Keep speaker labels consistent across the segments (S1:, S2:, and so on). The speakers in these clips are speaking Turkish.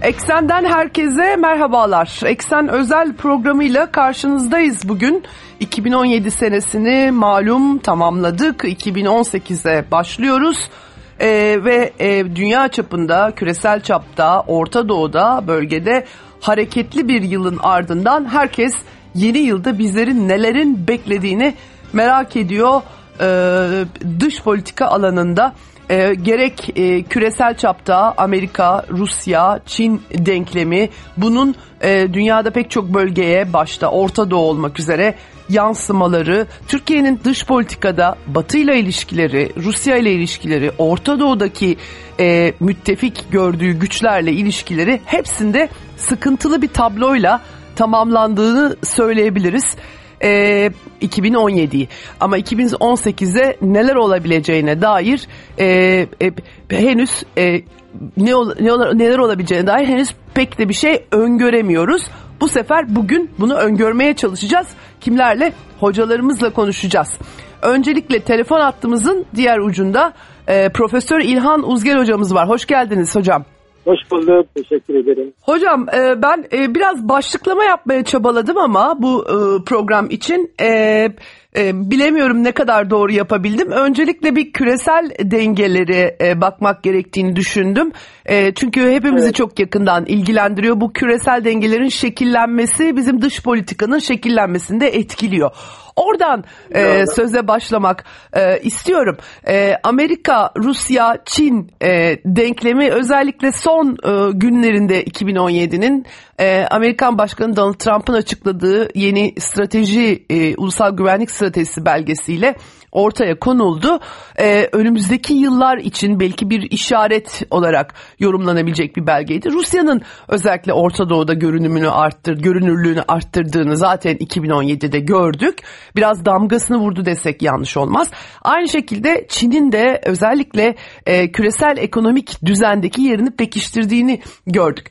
S1: Eksen'den herkese merhabalar. Eksen özel programıyla karşınızdayız bugün. 2017 senesini malum tamamladık. 2018'e başlıyoruz. Ve dünya çapında, küresel çapta, Orta Doğu'da, bölgede hareketli bir yılın ardından herkes yeni yılda bizlerin nelerin beklediğini merak ediyor. Dış politika alanında gerek küresel çapta Amerika, Rusya, Çin denklemi, bunun dünyada pek çok bölgeye, başta Orta Doğu olmak üzere yansımaları, Türkiye'nin dış politikada Batı ile ilişkileri, Rusya ile ilişkileri, Orta Doğu'daki müttefik gördüğü güçlerle ilişkileri hepsinde sıkıntılı bir tabloyla tamamlandığını söyleyebiliriz. 2017'yi ama 2018'e neler olabileceğine dair henüz neler olabileceğine dair henüz pek de bir şey öngöremiyoruz. Bu sefer bugün bunu öngörmeye çalışacağız. Kimlerle? Hocalarımızla konuşacağız. Öncelikle telefon hattımızın diğer ucunda Profesör İlhan Uzger hocamız var. Hoş geldiniz hocam.
S2: Hoş bulduk. Teşekkür ederim.
S1: Hocam ben biraz başlıklama yapmaya çabaladım ama bu program için bilemiyorum ne kadar doğru yapabildim. Öncelikle bir küresel dengelere bakmak gerektiğini düşündüm. Çünkü hepimizi çok yakından ilgilendiriyor. Bu küresel dengelerin şekillenmesi bizim dış politikanın şekillenmesini de etkiliyor. Oradan söze başlamak istiyorum. Amerika, Rusya, Çin denklemi özellikle son günlerinde 2017'nin Amerikan Başkanı Donald Trump'ın açıkladığı yeni strateji, ulusal güvenlik stratejisi belgesiyle ortaya konuldu. Önümüzdeki yıllar için belki bir işaret olarak yorumlanabilecek bir belgeydi. Rusya'nın özellikle Orta Doğu'da görünürlüğünü arttırdığını zaten 2017'de gördük. Biraz damgasını vurdu desek yanlış olmaz. Aynı şekilde Çin'in de özellikle küresel ekonomik düzendeki yerini pekiştirdiğini gördük.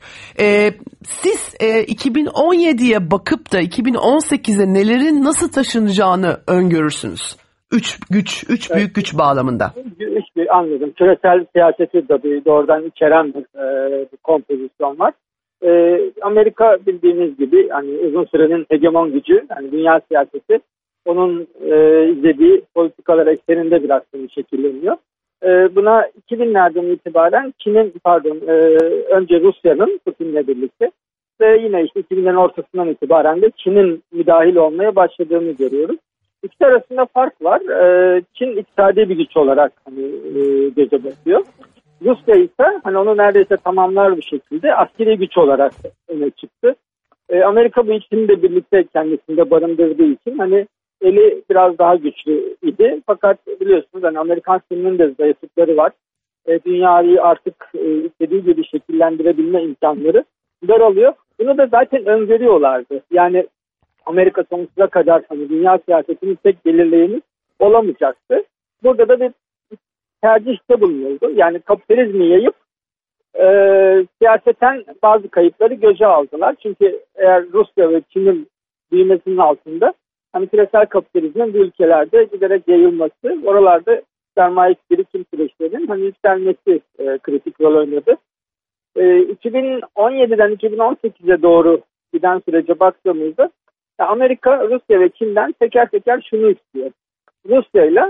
S1: Siz 2017'ye bakıp da 2018'e nelerin nasıl taşınacağını öngörürsünüz? Üç büyük güç bağlamında.
S2: Anladım. Küresel siyaseti de doğrudan içeren bir kompozisyon var. Amerika bildiğiniz gibi hani uzun sürenin hegemon gücü, yani dünya siyaseti onun izlediği politikalar ekseninde biraz şekilleniyor. Buna 2000'lerden itibaren önce Rusya'nın Putin'le birlikte ve yine işte 2000'lerin ortasından itibaren de Çin'in müdahil olmaya başladığını görüyoruz. İkisi arasında fark var. Çin iktisadi bir güç olarak göze batıyor. Rusya ise onu neredeyse tamamlar bir şekilde askeri güç olarak öne çıktı. Amerika bu ikisini de birlikte kendisinde barındırdığı için eli biraz daha güçlü idi. Fakat biliyorsunuz Amerikan sinirinin de zayıflıkları var. Dünyayı artık istediği gibi şekillendirebilme imkanları daralıyor. Bunu da zaten öngörüyorlardı. Yani Amerika sonsuza kadar dünya siyasetinin tek belirleyeni olamayacaktı. Burada da bir tercihte bulunuyordu. Yani kapitalizmi yayıp siyaseten bazı kayıpları göze aldılar. Çünkü eğer Rusya ve Çin'in büyümesinin altında küresel kapitalizmin bu ülkelerde giderek yayılması, oralarda sermaye birikim süreçlerinin yükselmesi kritik rol oynadı. 2017'den 2018'e doğru giden sürece baktığımızda Amerika, Rusya ve Çin'den teker teker şunu istiyor. Rusya ile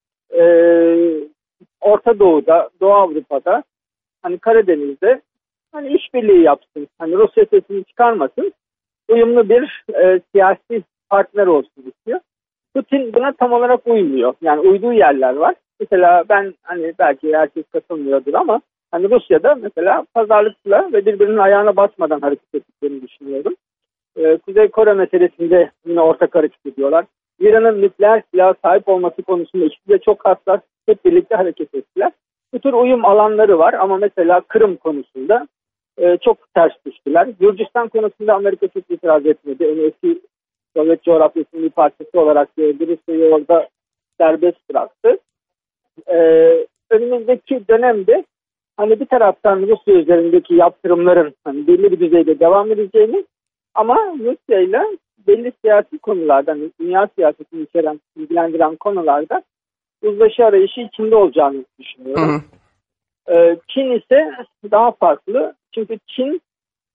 S2: Orta Doğu'da, Doğu Avrupa'da, Karadeniz'de işbirliği yapsın. Rusya sesini çıkarmasın. Uyumlu bir siyasi partner olsun istiyor. Putin buna tam olarak uymuyor. Yani uyduğu yerler var. Mesela ben belki herkes katılmıyordur ama Rusya'da mesela pazarlıkla ve birbirinin ayağına basmadan hareket ettiklerini düşünüyorum. Kuzey Kore meselesinde yine ortak hareket ediyorlar. İran'ın nükleer silah sahip olması konusunda ikisi de çok hassas, hep birlikte hareket ettiler. Bu tür uyum alanları var ama mesela Kırım konusunda çok ters düştüler. Gürcistan konusunda Amerika çok itiraz etmedi. Eski Sovyet coğrafyasının bir parçası olarak gördü. Rusya'yı orada serbest bıraktı. Önümüzdeki dönemde bir taraftan Rusya üzerindeki yaptırımların belli bir düzeyde devam edeceğini ama Rusya ile belli siyasi konularda, dünya siyasetini ilgilendiren konularda uzlaşı arayışı içinde olacağını düşünüyorum. Çin ise daha farklı. Çünkü Çin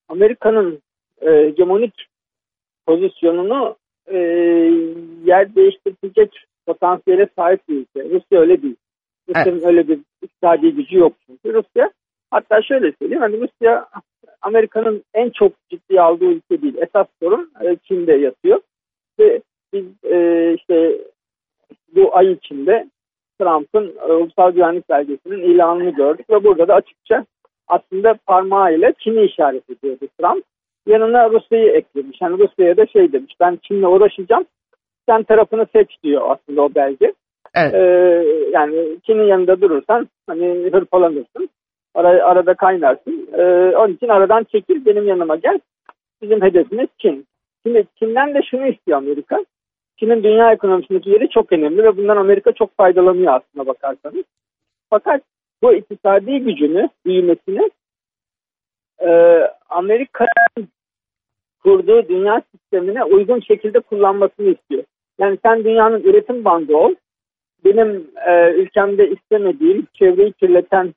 S2: Amerika'nın hegemonik pozisyonunu yer değiştirecek potansiyele sahip bir ülke. Rusya öyle değil. Rusya'nın öyle bir iktisadi gücü yok çünkü. Rusya, hatta şöyle söyleyeyim, hani Rusya Amerika'nın en çok ciddiye aldığı ülke değil. Esas sorun Çin'de yatıyor. Ve biz işte bu ay içinde Trump'ın ulusal güvenlik belgesinin ilanını gördük ve burada da açıkça aslında parmağıyla Çin'i işaret ediyordu Trump. Yanına Rusya'yı eklemiş. Yani Rusya'ya da şey demiş, ben Çin'le uğraşacağım, sen tarafını seç diyor aslında o belge.
S1: Evet.
S2: Yani Çin'in yanında durursan hani hırpalanırsın, arada kaynarsın. Onun için aradan çekil, benim yanıma gel. Bizim hedefimiz Çin. Şimdi Çin'den de şunu istiyor Amerika. Çin'in dünya ekonomisindeki yeri çok önemli ve bundan Amerika çok faydalanıyor aslına bakarsanız. Fakat bu iktisadi gücünü, büyümesini Amerika'nın kurduğu dünya sistemine uygun şekilde kullanmasını istiyor. Yani sen dünyanın üretim bandı ol. Benim ülkemde istemediğim, çevreyi kirleten,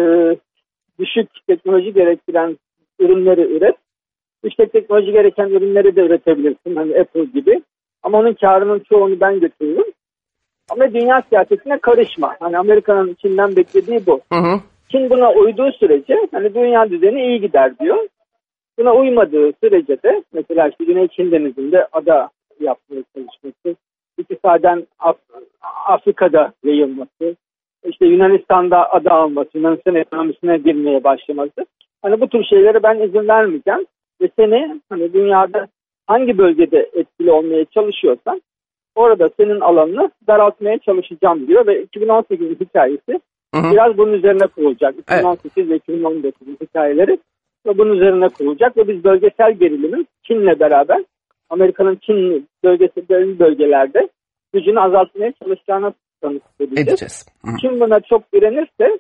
S2: düşük teknoloji gerektiren ürünleri üret. Yüksek teknoloji gereken ürünleri de üretebilirsin. Hani Apple gibi. Ama onun karının çoğunu ben götürürüm. Ama dünya siyasetine karışma. Hani Amerika'nın Çin'den beklediği bu.
S1: Hı hı.
S2: Çin buna uyduğu sürece hani dünya düzeni iyi gider diyor. Buna uymadığı sürece de mesela işte Güney Çin Denizi'nde ada yapmaya çalışması, iktisaden Afrika'da yayılması, işte Yunanistan'da ada alması, Yunanistan ekonomisine girmeye başlaması. Hani bu tür şeylere ben izin vermeyeceğim ve seni hani dünyada hangi bölgede etkili olmaya çalışıyorsan orada senin alanını daraltmaya çalışacağım diyor ve 2018'in hikayesi biraz bunun üzerine kurulacak. 2018 ve 2019'un hikayeleri ve bunun üzerine kurulacak ve biz bölgesel gerilimin Çin'le beraber Amerika'nın Çin bölgelerde gücünü azaltmaya çalışacağına tanık edeceğiz. Çin buna çok direnirse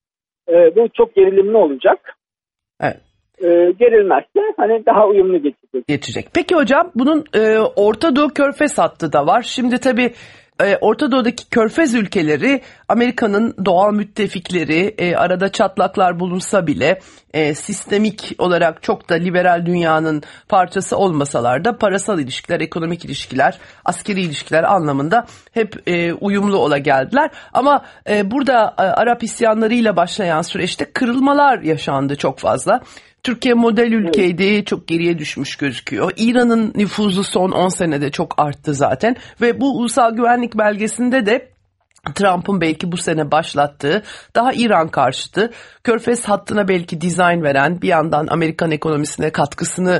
S2: bu çok gerilimli olacak.
S1: Evet.
S2: Gerilmezse hani daha uyumlu geçecek.
S1: Peki hocam, bunun Orta Doğu Körfez hattı da var. Şimdi tabii Orta Doğu'daki Körfez ülkeleri Amerika'nın doğal müttefikleri, arada çatlaklar bulunsa bile sistemik olarak çok da liberal dünyanın parçası olmasalar da parasal ilişkiler, ekonomik ilişkiler, askeri ilişkiler anlamında hep uyumlu ola geldiler. Ama burada Arap isyanlarıyla başlayan süreçte kırılmalar yaşandı çok fazla. Türkiye model ülkeydi, çok geriye düşmüş gözüküyor. İran'ın nüfuzu son 10 senede çok arttı zaten ve bu ulusal güvenlik belgesinde de Trump'ın belki bu sene başlattığı daha İran karşıtı, Körfez hattına belki dizayn veren, bir yandan Amerikan ekonomisine katkısını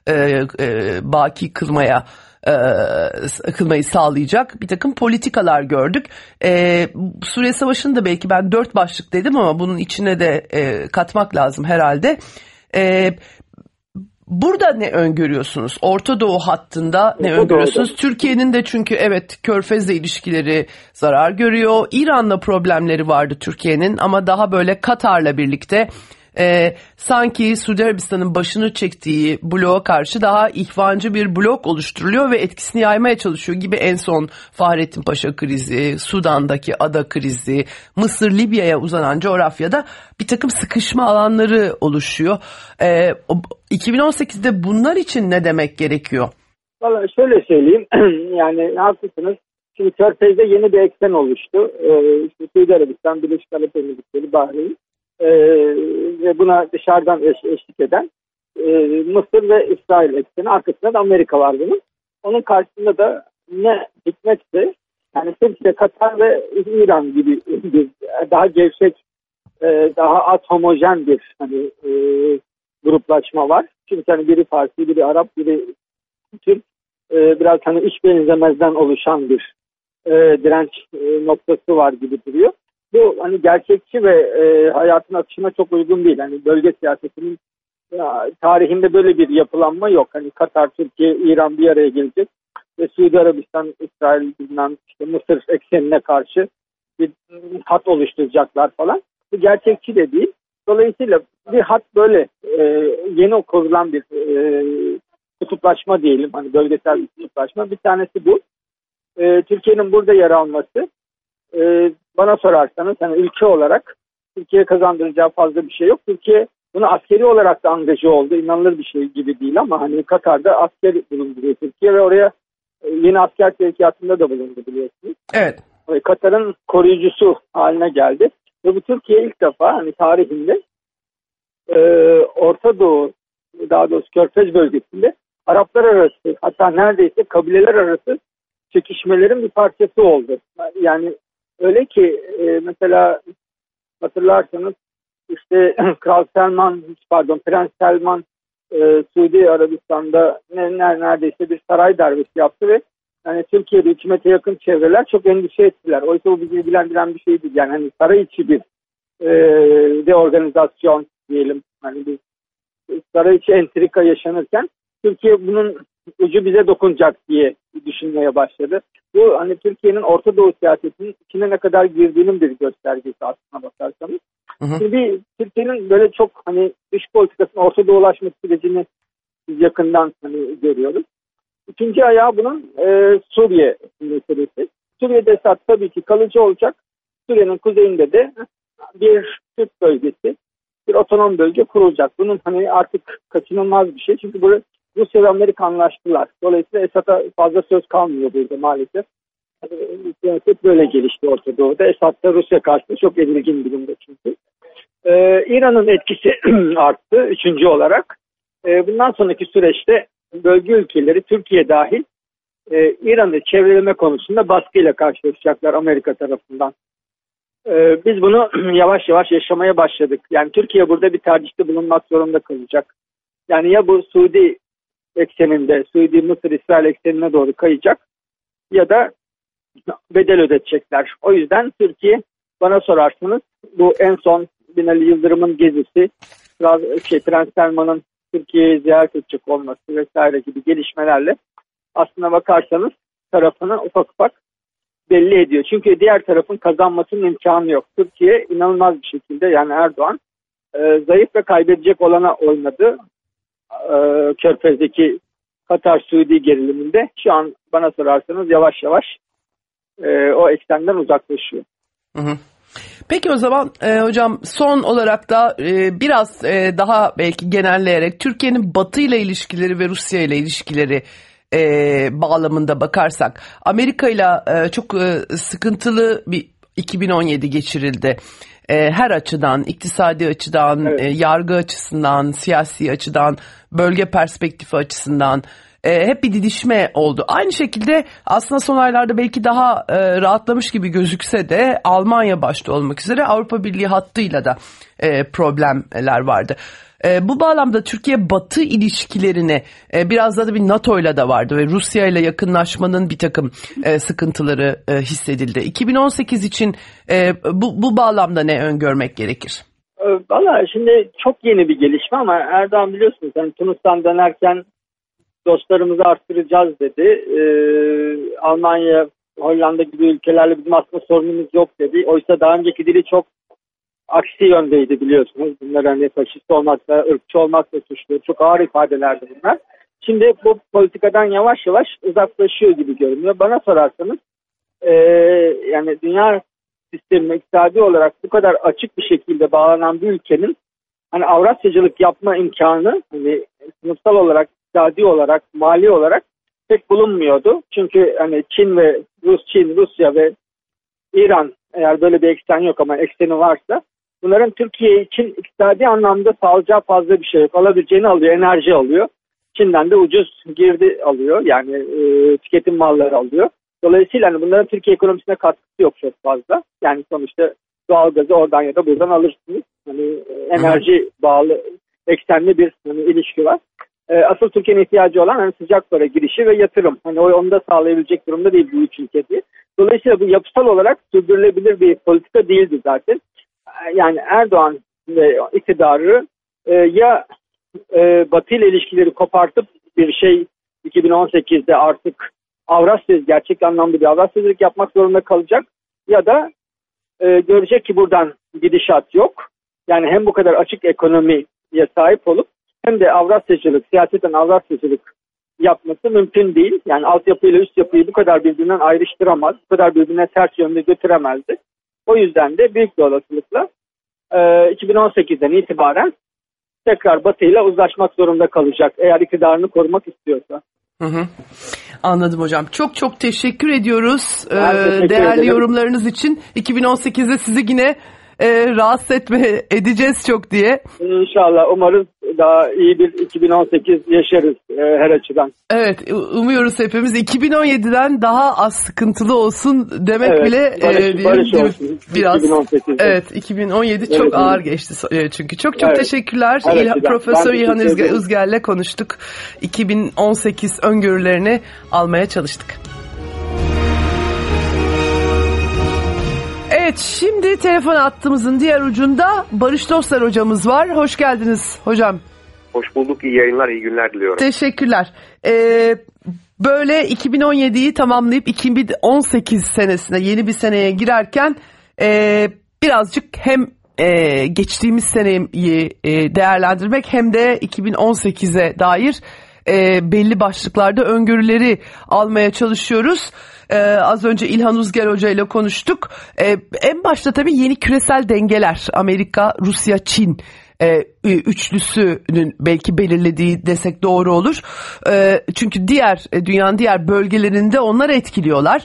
S1: baki kılmayı sağlayacak bir takım politikalar gördük. Suriye Savaşı'nı da belki ben 4 başlık dedim ama bunun içine de katmak lazım herhalde. Burada ne öngörüyorsunuz? Orta Doğu hattında ne öngörüyorsunuz? Türkiye'nin de çünkü evet Körfez'le ilişkileri zarar görüyor. İran'la problemleri vardı Türkiye'nin ama daha böyle Katar'la birlikte sanki Suudi Arabistan'ın başını çektiği bloğa karşı daha ihvancı bir blok oluşturuluyor ve etkisini yaymaya çalışıyor gibi. En son Fahrettin Paşa krizi, Sudan'daki ada krizi, Mısır, Libya'ya uzanan coğrafyada bir takım sıkışma alanları oluşuyor. 2018'de bunlar için ne demek gerekiyor?
S2: Vallahi şöyle söyleyeyim, yani haklısınız. Şimdi Körfez'de yeni bir eksen oluştu. İşte Suudi Arabistan, Birleşik Arap Emirlikleri, Bahreyn ve buna dışarıdan eşlik eden Mısır ve İsrail ekseni, arkasında da Amerika var bunun. Onun karşısında da ne hikmetse yani Türkiye, Katar ve İran gibi bir daha gevşek, daha az homojen bir hani gruplaşma var. Çünkü hani biri Farsi, biri Arap, biri Türk, biraz hani iş benzemezden oluşan bir direnç noktası var gibi duruyor. Bu hani gerçekçi ve hayatın akışına çok uygun değil. Hani bölge siyasetinin tarihinde böyle bir yapılanma yok. Hani Katar, Türkiye, İran bir araya gelecek ve Suudi Arabistan, İsrail, işte Mısır eksenine karşı bir hat oluşturacaklar falan. Bu gerçekçi de değil. Dolayısıyla bir hat böyle yeni kurulan bir kutuplaşma diyelim. Hani bölgesel bir kutuplaşma. Bir tanesi bu. Türkiye'nin burada yer alması bana sorarsanız hani ülke olarak Türkiye'ye kazandıracağı fazla bir şey yok. Türkiye Bunu askeri olarak da angaje oldu. İnanılır bir şey gibi değil ama hani Katar'da asker bulunduruyor Türkiye ve oraya yeni asker sevkiyatında da bulundu biliyorsunuz.
S1: Evet.
S2: Katar'ın koruyucusu haline geldi. Ve bu Türkiye ilk defa hani tarihinde Orta Doğu, daha doğrusu Körfez bölgesinde Araplar arası, hatta neredeyse kabileler arası çekişmelerin bir parçası oldu. Yani öyle ki mesela hatırlarsanız işte Prens Selman Suudi Arabistan'da neredeyse bir saray darbesi yaptı ve yani Türkiye'de hükümete yakın çevreler çok endişe ettiler. Oysa bu bizi ilgilendiren bir şey değil. Yani hani saray içi bir deorganizasyon diyelim. Hani bir saray içi entrika yaşanırken Türkiye bunun ucu bize dokunacak diye düşünmeye başladı. Bu hani Türkiye'nin Orta Doğu siyasetinin içine ne kadar girdiğinin bir göstergesi aslına bakarsanız. Şimdi Türkiye'nin böyle çok hani dış politikasının Orta Doğulaşma sürecini biz yakından hani görüyoruz. İkinci ayağı bunun Suriye meselesi. Suriye'de Esad tabii ki kalıcı olacak. Suriye'nin kuzeyinde de bir Türk bölgesi, bir otonom bölge kurulacak. Bunun hani artık kaçınılmaz bir şey. Çünkü burada Rusya ve Amerika anlaştılar. Dolayısıyla Esad'a fazla söz kalmıyor burada maalesef. Siyaset böyle gelişti Orta Doğu'da. Esad da Rusya karşısında çok edilgin durumda çünkü. İran'ın etkisi arttı üçüncü olarak. Bundan sonraki süreçte bölge ülkeleri Türkiye dahil İran'ı çevreleme konusunda baskıyla karşılaşacaklar Amerika tarafından. Biz bunu yavaş yavaş yaşamaya başladık. Yani Türkiye burada bir tercihte bulunmak zorunda kalacak. Yani ya bu Suudi ekseninde, Suudi, Mısır, İsrail eksenine doğru kayacak ya da bedel ödetecekler. O yüzden Türkiye bana sorarsanız bu en son Binali Yıldırım'ın gezisi, Prens Selman'ın Türkiye'yi ziyaret edecek olması vesaire gibi gelişmelerle aslına bakarsanız tarafını ufak ufak belli ediyor. Çünkü diğer tarafın kazanmasının imkanı yok. Türkiye inanılmaz bir şekilde yani Erdoğan zayıf ve kaybedecek olana oynadı. Körfez'deki Katar-Suudi geriliminde şu an bana sorarsanız yavaş yavaş o eksenden uzaklaşıyor.
S1: Hı hı. Peki o zaman hocam son olarak da biraz daha belki genelleyerek Türkiye'nin Batı ile ilişkileri ve Rusya ile ilişkileri bağlamında bakarsak Amerika ile çok sıkıntılı bir 2017 geçirildi. Her açıdan, iktisadi açıdan, evet, yargı açısından, siyasi açıdan, bölge perspektifi açısından hep bir didişme oldu. Aynı şekilde aslında son aylarda belki daha rahatlamış gibi gözükse de Almanya başta olmak üzere Avrupa Birliği hattıyla da problemler vardı. Bu bağlamda Türkiye-Batı ilişkilerini biraz da bir NATO'yla da vardı ve Rusya ile yakınlaşmanın bir takım sıkıntıları hissedildi. 2018 için bu bağlamda ne öngörmek gerekir?
S2: Valla şimdi çok yeni bir gelişme ama Erdoğan biliyorsunuz hani Tunus'tan dönerken dostlarımızı arttıracağız dedi. Almanya, Hollanda gibi ülkelerle bizim aslında sorunumuz yok dedi. Oysa daha önceki dili çok aksi yöndeydi biliyorsunuz. Bunlar hani faşist olmakla, ırkçı olmakla suçlu. Çok ağır ifadelerdi bunlar. Şimdi bu politikadan yavaş yavaş uzaklaşıyor gibi görünüyor. Bana sorarsanız yani dünya sistemine iktisadi olarak bu kadar açık bir şekilde bağlanan bir ülkenin hani Avrasyacılık yapma imkanı hani sınıfsal olarak, iktisadi olarak, mali olarak pek bulunmuyordu. Çünkü hani Rusya ve İran eğer böyle bir eksen yok ama ekseni varsa bunların Türkiye için iktisadi anlamda sağlayacağı fazla bir şey yok. Alabileceğini alıyor, enerji alıyor. Çin'den de ucuz girdi alıyor. Yani tüketim malları alıyor. Dolayısıyla hani bunların Türkiye ekonomisine katkısı yok çok fazla. Yani sonuçta doğalgazı oradan ya da buradan alırsınız. Hani enerji bağlı, eksenli bir hani, ilişki var. Asıl Türkiye'nin ihtiyacı olan hani sıcak para girişi ve yatırım. Hani onu da sağlayabilecek durumda değil bu üç ülke diye. Dolayısıyla bu yapısal olarak sürdürülebilir bir politika değildi zaten. Yani Erdoğan ve iktidarı ya Batı ile ilişkileri kopartıp bir şey 2018'de artık gerçek anlamda bir Avrasyacılık yapmak zorunda kalacak ya da görecek ki buradan gidişat yok. Yani hem bu kadar açık ekonomiye sahip olup hem de Avrasyacılık, siyaseten Avrasyacılık yapması mümkün değil. Yani altyapıyla üst yapıyı bu kadar birbirinden ayrıştıramaz, bu kadar birbirine ters yönde götüremezdi. O yüzden de büyük bir olasılıkla 2018'den itibaren tekrar Batı ile uzlaşmak zorunda kalacak eğer iktidarını korumak istiyorsa.
S1: Hı hı. Anladım hocam. Çok çok teşekkür ediyoruz
S2: Teşekkür
S1: değerli
S2: ederim.
S1: Yorumlarınız için. 2018'de sizi yine rahatsız edeceğiz çok diye.
S2: İnşallah, umarız daha iyi bir 2018 yaşarız her açıdan.
S1: Evet, umuyoruz hepimiz 2017'den daha az sıkıntılı olsun demek
S2: Evet,
S1: bile
S2: barış olsun
S1: biraz.
S2: 2018'de.
S1: Evet, 2017 çok ağır geçti çünkü. Çok
S2: Evet,
S1: teşekkürler. Profesör İlhan Üzger'le konuştuk. 2018 öngörülerini almaya çalıştık. Evet, şimdi telefon hattımızın diğer ucunda Barış Dostlar hocamız var. Hoş geldiniz hocam.
S3: Hoş bulduk. İyi yayınlar, iyi günler diliyorum.
S1: Teşekkürler. Böyle 2017'yi tamamlayıp 2018 senesine, yeni bir seneye girerken birazcık hem geçtiğimiz seneyi değerlendirmek hem de 2018'e dair belli başlıklarda öngörüleri almaya çalışıyoruz. Az önce İlhan Uzger Hoca ile konuştuk. En başta tabii yeni küresel dengeler, Amerika, Rusya, Çin üçlüsünün belki belirlediği desek doğru olur. Çünkü dünyanın diğer bölgelerinde onlar etkiliyorlar.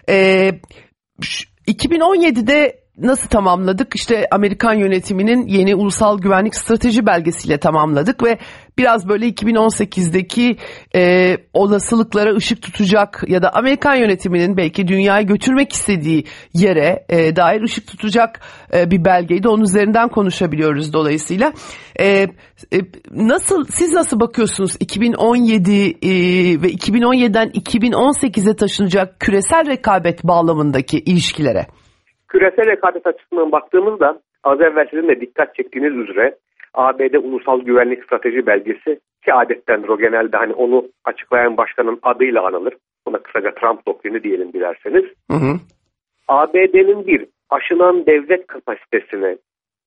S1: 2017'de nasıl tamamladık? İşte Amerikan yönetiminin yeni ulusal güvenlik strateji belgesiyle tamamladık ve biraz böyle 2018'deki olasılıklara ışık tutacak ya da Amerikan yönetiminin belki dünyayı götürmek istediği yere dair ışık tutacak bir belgeydi. Onun üzerinden konuşabiliyoruz dolayısıyla. Siz nasıl bakıyorsunuz 2017 ve 2017'den 2018'e taşınacak küresel rekabet bağlamındaki ilişkilere?
S3: Küresel rekabet açısından baktığımızda az evvel sizin de dikkat çektiğiniz üzere ABD Ulusal Güvenlik Strateji Belgesi, ki adettendir o, genelde hani onu açıklayan başkanın adıyla anılır. Buna kısaca Trump doktrini diyelim dilerseniz.
S1: Hı hı.
S3: ABD'nin bir aşınan devlet kapasitesine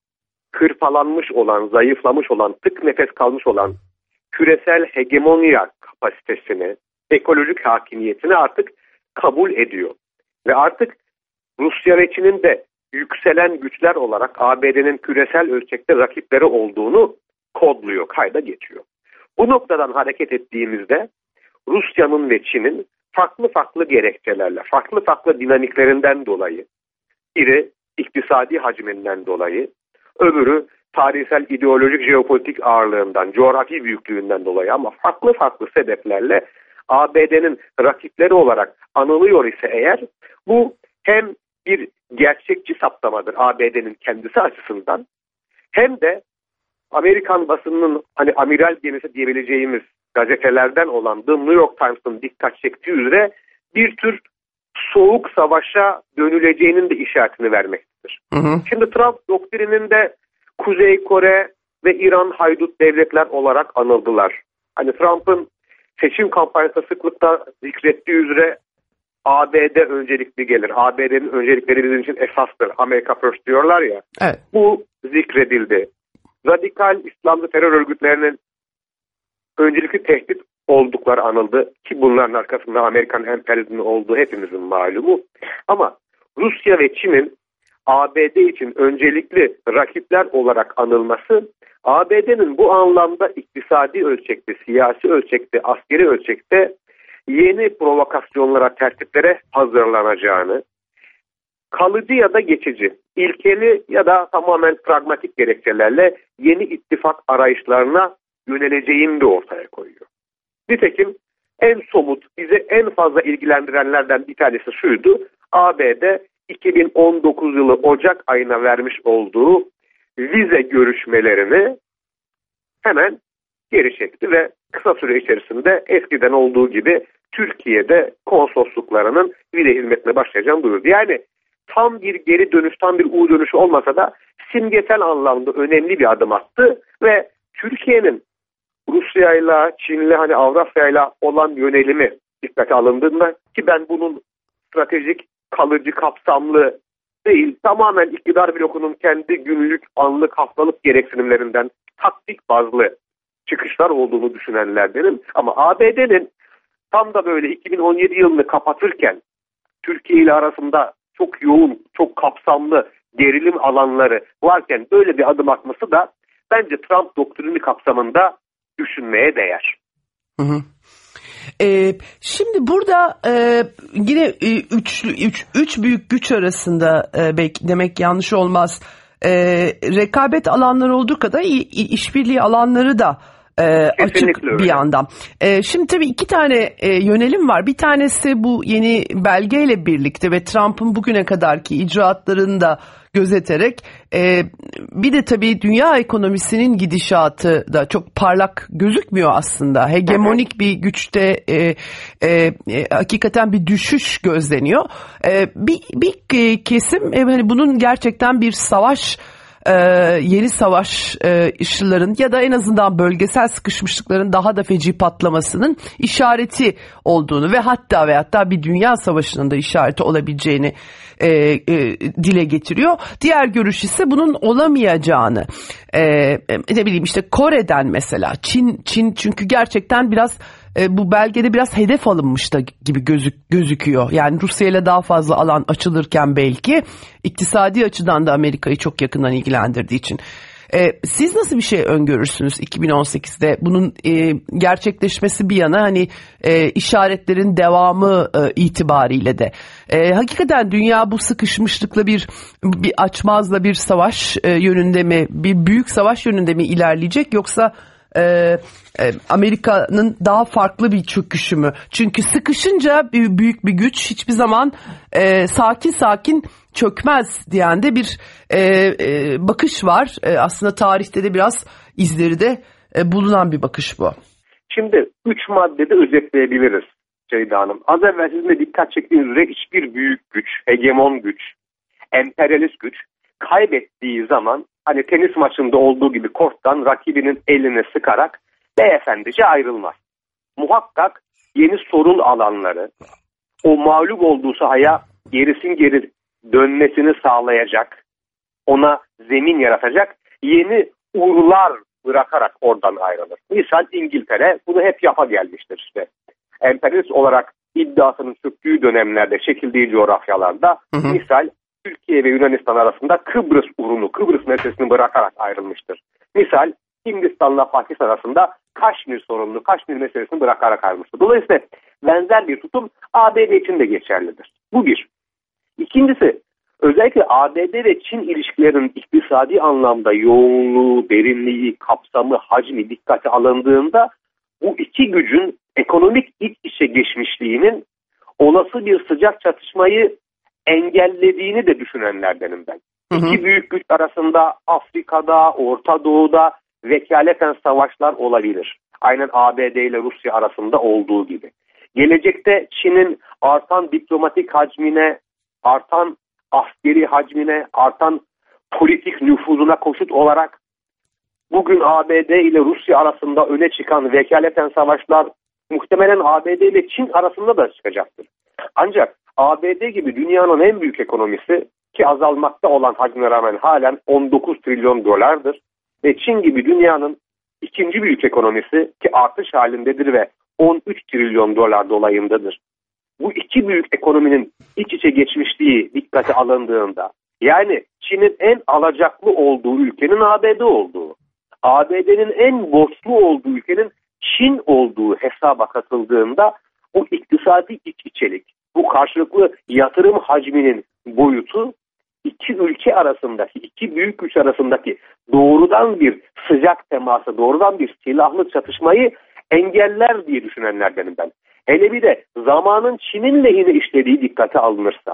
S3: kırpalanmış olan, zayıflamış olan, tık nefes kalmış olan küresel hegemonya kapasitesini, ekolojik hakimiyetini artık kabul ediyor. Ve artık Rusya ve Çin'in de yükselen güçler olarak ABD'nin küresel ölçekte rakipleri olduğunu kodluyor, kayda geçiyor. Bu noktadan hareket ettiğimizde Rusya'nın ve Çin'in farklı gerekçelerle, farklı dinamiklerinden dolayı, biri iktisadi hacminden dolayı, öbürü tarihsel, ideolojik, jeopolitik ağırlığından, coğrafi büyüklüğünden dolayı, ama farklı sebeplerle ABD'nin rakipleri olarak anılıyor ise eğer, bu hem bir gerçekçi saptamadır ABD'nin kendisi açısından, hem de Amerikan basınının hani amiral gemisi diyebileceğimiz gazetelerden olan The New York Times'ın dikkat çektiği üzere bir tür soğuk savaşa dönüleceğinin de işaretini vermektedir.
S1: Hı hı.
S3: Şimdi Trump doktrininde Kuzey Kore ve İran haydut devletler olarak anıldılar. Hani Trump'ın seçim kampanyasında sıklıkla zikrettiği üzere ABD öncelikli gelir. ABD'nin öncelikleri bizim için esastır. Amerika first diyorlar ya.
S1: Evet.
S3: Bu zikredildi. Radikal İslamcı terör örgütlerinin öncelikli tehdit oldukları anıldı. Ki bunların arkasında Amerikan emperyalizmi olduğu hepimizin malumu. Ama Rusya ve Çin'in ABD için öncelikli rakipler olarak anılması, ABD'nin bu anlamda iktisadi ölçekte, siyasi ölçekte, askeri ölçekte yeni provokasyonlara, tertiplere hazırlanacağını, kalıcı ya da geçici, ilkeli ya da tamamen pragmatik gerekçelerle yeni ittifak arayışlarına yöneleceğini de ortaya koyuyor. Nitekim en somut, bizi en fazla ilgilendirenlerden bir tanesi şuydu: ABD 2019 yılı Ocak ayına vermiş olduğu vize görüşmelerini hemen geri çekti ve kısa süre içerisinde eskiden olduğu gibi Türkiye'de konsolosluklarının vize hizmetine başlayacağını duyurdu. Yani tam bir geri dönüş, tam bir U dönüşü olmasa da simgesel anlamda önemli bir adım attı ve Türkiye'nin Rusya'yla, Çin'le, hani Avrasya'yla olan yönelimi dikkate alındığında, ki ben bunun stratejik, kalıcı, kapsamlı değil, tamamen iktidar blokunun kendi günlük, anlık, haftalık gereksinimlerinden taktik bazlı çıkışlar olduğunu düşünenlerdenim. Ama ABD'nin tam da böyle 2017 yılını kapatırken Türkiye ile arasında çok yoğun, çok kapsamlı gerilim alanları varken böyle bir adım atması da bence Trump doktrini kapsamında düşünmeye değer.
S1: Hı hı. Şimdi burada yine üç büyük güç arasında belki demek yanlış olmaz. Rekabet alanları olduğu kadar işbirliği alanları da açık bir yandan. Şimdi tabii iki tane yönelim var. Bir tanesi bu yeni belgeyle birlikte ve Trump'ın bugüne kadarki icraatlarını da gözeterek bir de tabii dünya ekonomisinin gidişatı da çok parlak gözükmüyor aslında. Hegemonik bir güçte hakikaten bir düşüş gözleniyor. Bir kesim hani bunun gerçekten bir savaş, yeni savaş ışıların ya da en azından bölgesel sıkışmışlıkların daha da feci patlamasının işareti olduğunu ve hatta bir dünya savaşının da işareti olabileceğini dile getiriyor. Diğer görüş ise bunun olamayacağını, ne bileyim işte Kore'den mesela Çin çünkü gerçekten biraz bu belgede biraz hedef alınmış da gibi gözüküyor. Yani Rusya ile daha fazla alan açılırken belki iktisadi açıdan da Amerika'yı çok yakından ilgilendirdiği için. Siz nasıl bir şey öngörürsünüz 2018'de? Bunun gerçekleşmesi bir yana hani işaretlerin devamı itibariyle de. Hakikaten dünya bu sıkışmışlıkla bir açmazla bir savaş yönünde mi, bir büyük savaş yönünde mi ilerleyecek yoksa Amerika'nın daha farklı bir çöküşü mü? Çünkü sıkışınca büyük bir güç hiçbir zaman sakin çökmez diyen de bir bakış var. Aslında tarihte de biraz izleri de bulunan bir bakış bu.
S3: Şimdi 3 maddede özetleyebiliriz Ceyda Hanım. Az evvel sizin de dikkat çektiğiniz üzere hiçbir büyük güç, hegemon güç, emperyalist güç kaybettiği zaman hani tenis maçında olduğu gibi korttan rakibinin eline sıkarak beyefendice ayrılmaz. Muhakkak yeni sorun alanları, o mağlup olduğu sahaya geri dönmesini sağlayacak, ona zemin yaratacak yeni uğurlar bırakarak oradan ayrılır. Misal İngiltere bunu hep yapa gelmiştir işte. Emperyalist olarak iddiasının çöktüğü dönemlerde, çekildiği coğrafyalarda misal Türkiye ve Yunanistan arasında Kıbrıs meselesini bırakarak ayrılmıştır. Misal Hindistan'la Pakistan arasında Kaşmir meselesini bırakarak ayrılmıştır. Dolayısıyla benzer bir tutum ABD için de geçerlidir. Bu bir. İkincisi, özellikle ABD ve Çin ilişkilerinin iktisadi anlamda yoğunluğu, derinliği, kapsamı, hacmi dikkate alındığında bu iki gücün ekonomik iç içe geçmişliğinin olası bir sıcak çatışmayı engellediğini de düşünenlerdenim ben. İki büyük güç arasında Afrika'da, Orta Doğu'da vekaleten savaşlar olabilir. Aynen ABD ile Rusya arasında olduğu gibi. Gelecekte Çin'in artan diplomatik hacmine, artan askeri hacmine, artan politik nüfuzuna koşut olarak bugün ABD ile Rusya arasında öne çıkan vekaleten savaşlar muhtemelen ABD ile Çin arasında da çıkacaktır. Ancak ABD gibi dünyanın en büyük ekonomisi ki azalmakta olan hacmine rağmen halen 19 trilyon dolardır ve Çin gibi dünyanın ikinci büyük ekonomisi ki artış halindedir ve 13 trilyon dolar dolayındadır. Bu iki büyük ekonominin iç içe geçmişliği dikkate alındığında yani Çin'in en alacaklı olduğu ülkenin ABD olduğu, ABD'nin en borçlu olduğu ülkenin Çin olduğu hesaba katıldığında o iktisadi iç içelik, bu karşılıklı yatırım hacminin boyutu iki ülke arasındaki, iki büyük güç arasındaki doğrudan bir sıcak teması, doğrudan bir silahlı çatışmayı engeller diye düşünenlerdenim ben. Hele bir de zamanın Çin'in lehine işlediği dikkate alınırsa,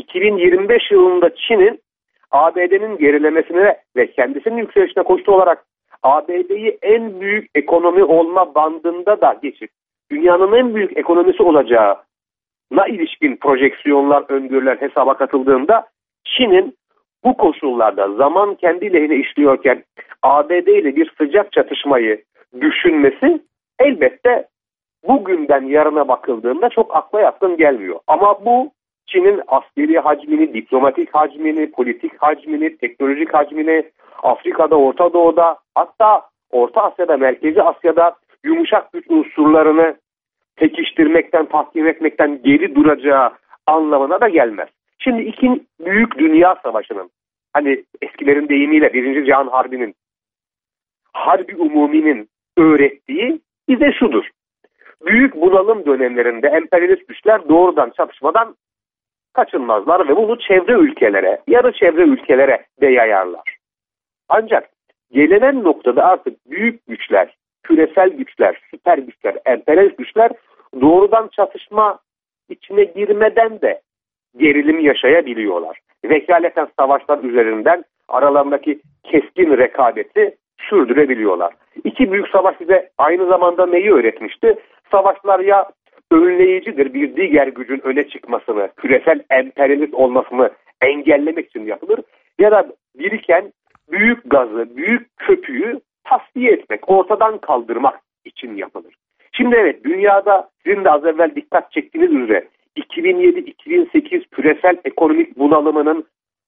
S3: 2025 yılında Çin'in ABD'nin gerilemesine ve kendisinin yükselişine koştu olarak ABD'yi en büyük ekonomi olma bandında da geçip dünyanın en büyük ekonomisi olacağına ilişkin projeksiyonlar, öngörüler hesaba katıldığında Çin'in bu koşullarda zaman kendi lehine işliyorken ABD ile bir sıcak çatışmayı düşünmesi elbette bugünden yarına bakıldığında çok akla yatkın gelmiyor. Ama bu Çin'in askeri hacmini, diplomatik hacmini, politik hacmini, teknolojik hacmini Afrika'da, Orta Doğu'da hatta Orta Asya'da, Merkezi Asya'da yumuşak güç unsurlarını pekiştirmekten, tahkim etmekten geri duracağı anlamına da gelmez. Şimdi iki büyük dünya savaşının, hani eskilerin deyimiyle 1. Cihan Harbi'nin Harbi Umumi'nin öğrettiği bize şudur. Büyük bunalım dönemlerinde emperyalist güçler doğrudan çatışmadan kaçınmazlar ve bunu çevre ülkelere, yarı çevre ülkelere de yayarlar. Ancak gelinen noktada artık büyük güçler, küresel güçler, süper güçler, emperyalist güçler doğrudan çatışma içine girmeden de gerilim yaşayabiliyorlar. Vekaleten savaşlar üzerinden aralarındaki keskin rekabeti sürdürebiliyorlar. İki büyük savaş bize aynı zamanda neyi öğretmişti? Savaşlar ya önleyicidir, bir diğer gücün öne çıkmasını, küresel emperyalist olmasını engellemek için yapılır. Ya da biriken büyük gazı, büyük köpüğü tasfiye etmek, ortadan kaldırmak için yapılır. Şimdi evet, dünyada sizin de az evvel dikkat çektiğiniz üzere 2007-2008 küresel ekonomik bunalımının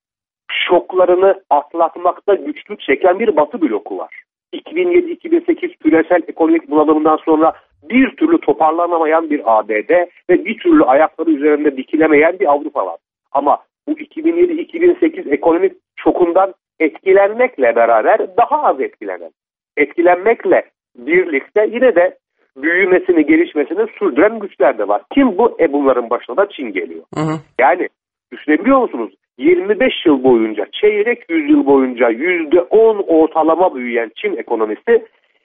S3: şoklarını atlatmakta güçlük çeken bir Batı bloku var. 2007-2008 küresel ekonomik bunalımından sonra bir türlü toparlanamayan bir ABD ve bir türlü ayakları üzerinde dikilemeyen bir Avrupa var. Ama bu 2007-2008 ekonomik şokundan etkilenmekle beraber daha az etkilenmekle birlikte yine de büyümesini, gelişmesini sürdüren güçler de var. Kim bu? Bunların başına da Çin geliyor. Yani düşünebiliyor musunuz? 25 yıl boyunca, çeyrek yüzyıl boyunca %10 ortalama büyüyen Çin ekonomisi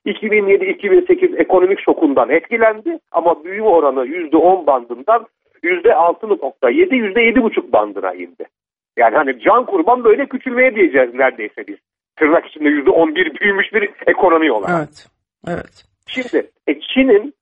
S3: 2007-2008 ekonomik şokundan etkilendi ama büyüme oranı %10 bandından %6.7, %7.5 bandına indi. Yani hani can kurban böyle küçülmeye diyeceğiz neredeyse biz. Tırnak içinde %11 büyümüş bir ekonomi olarak.
S1: Evet.
S3: Şimdi Çin'in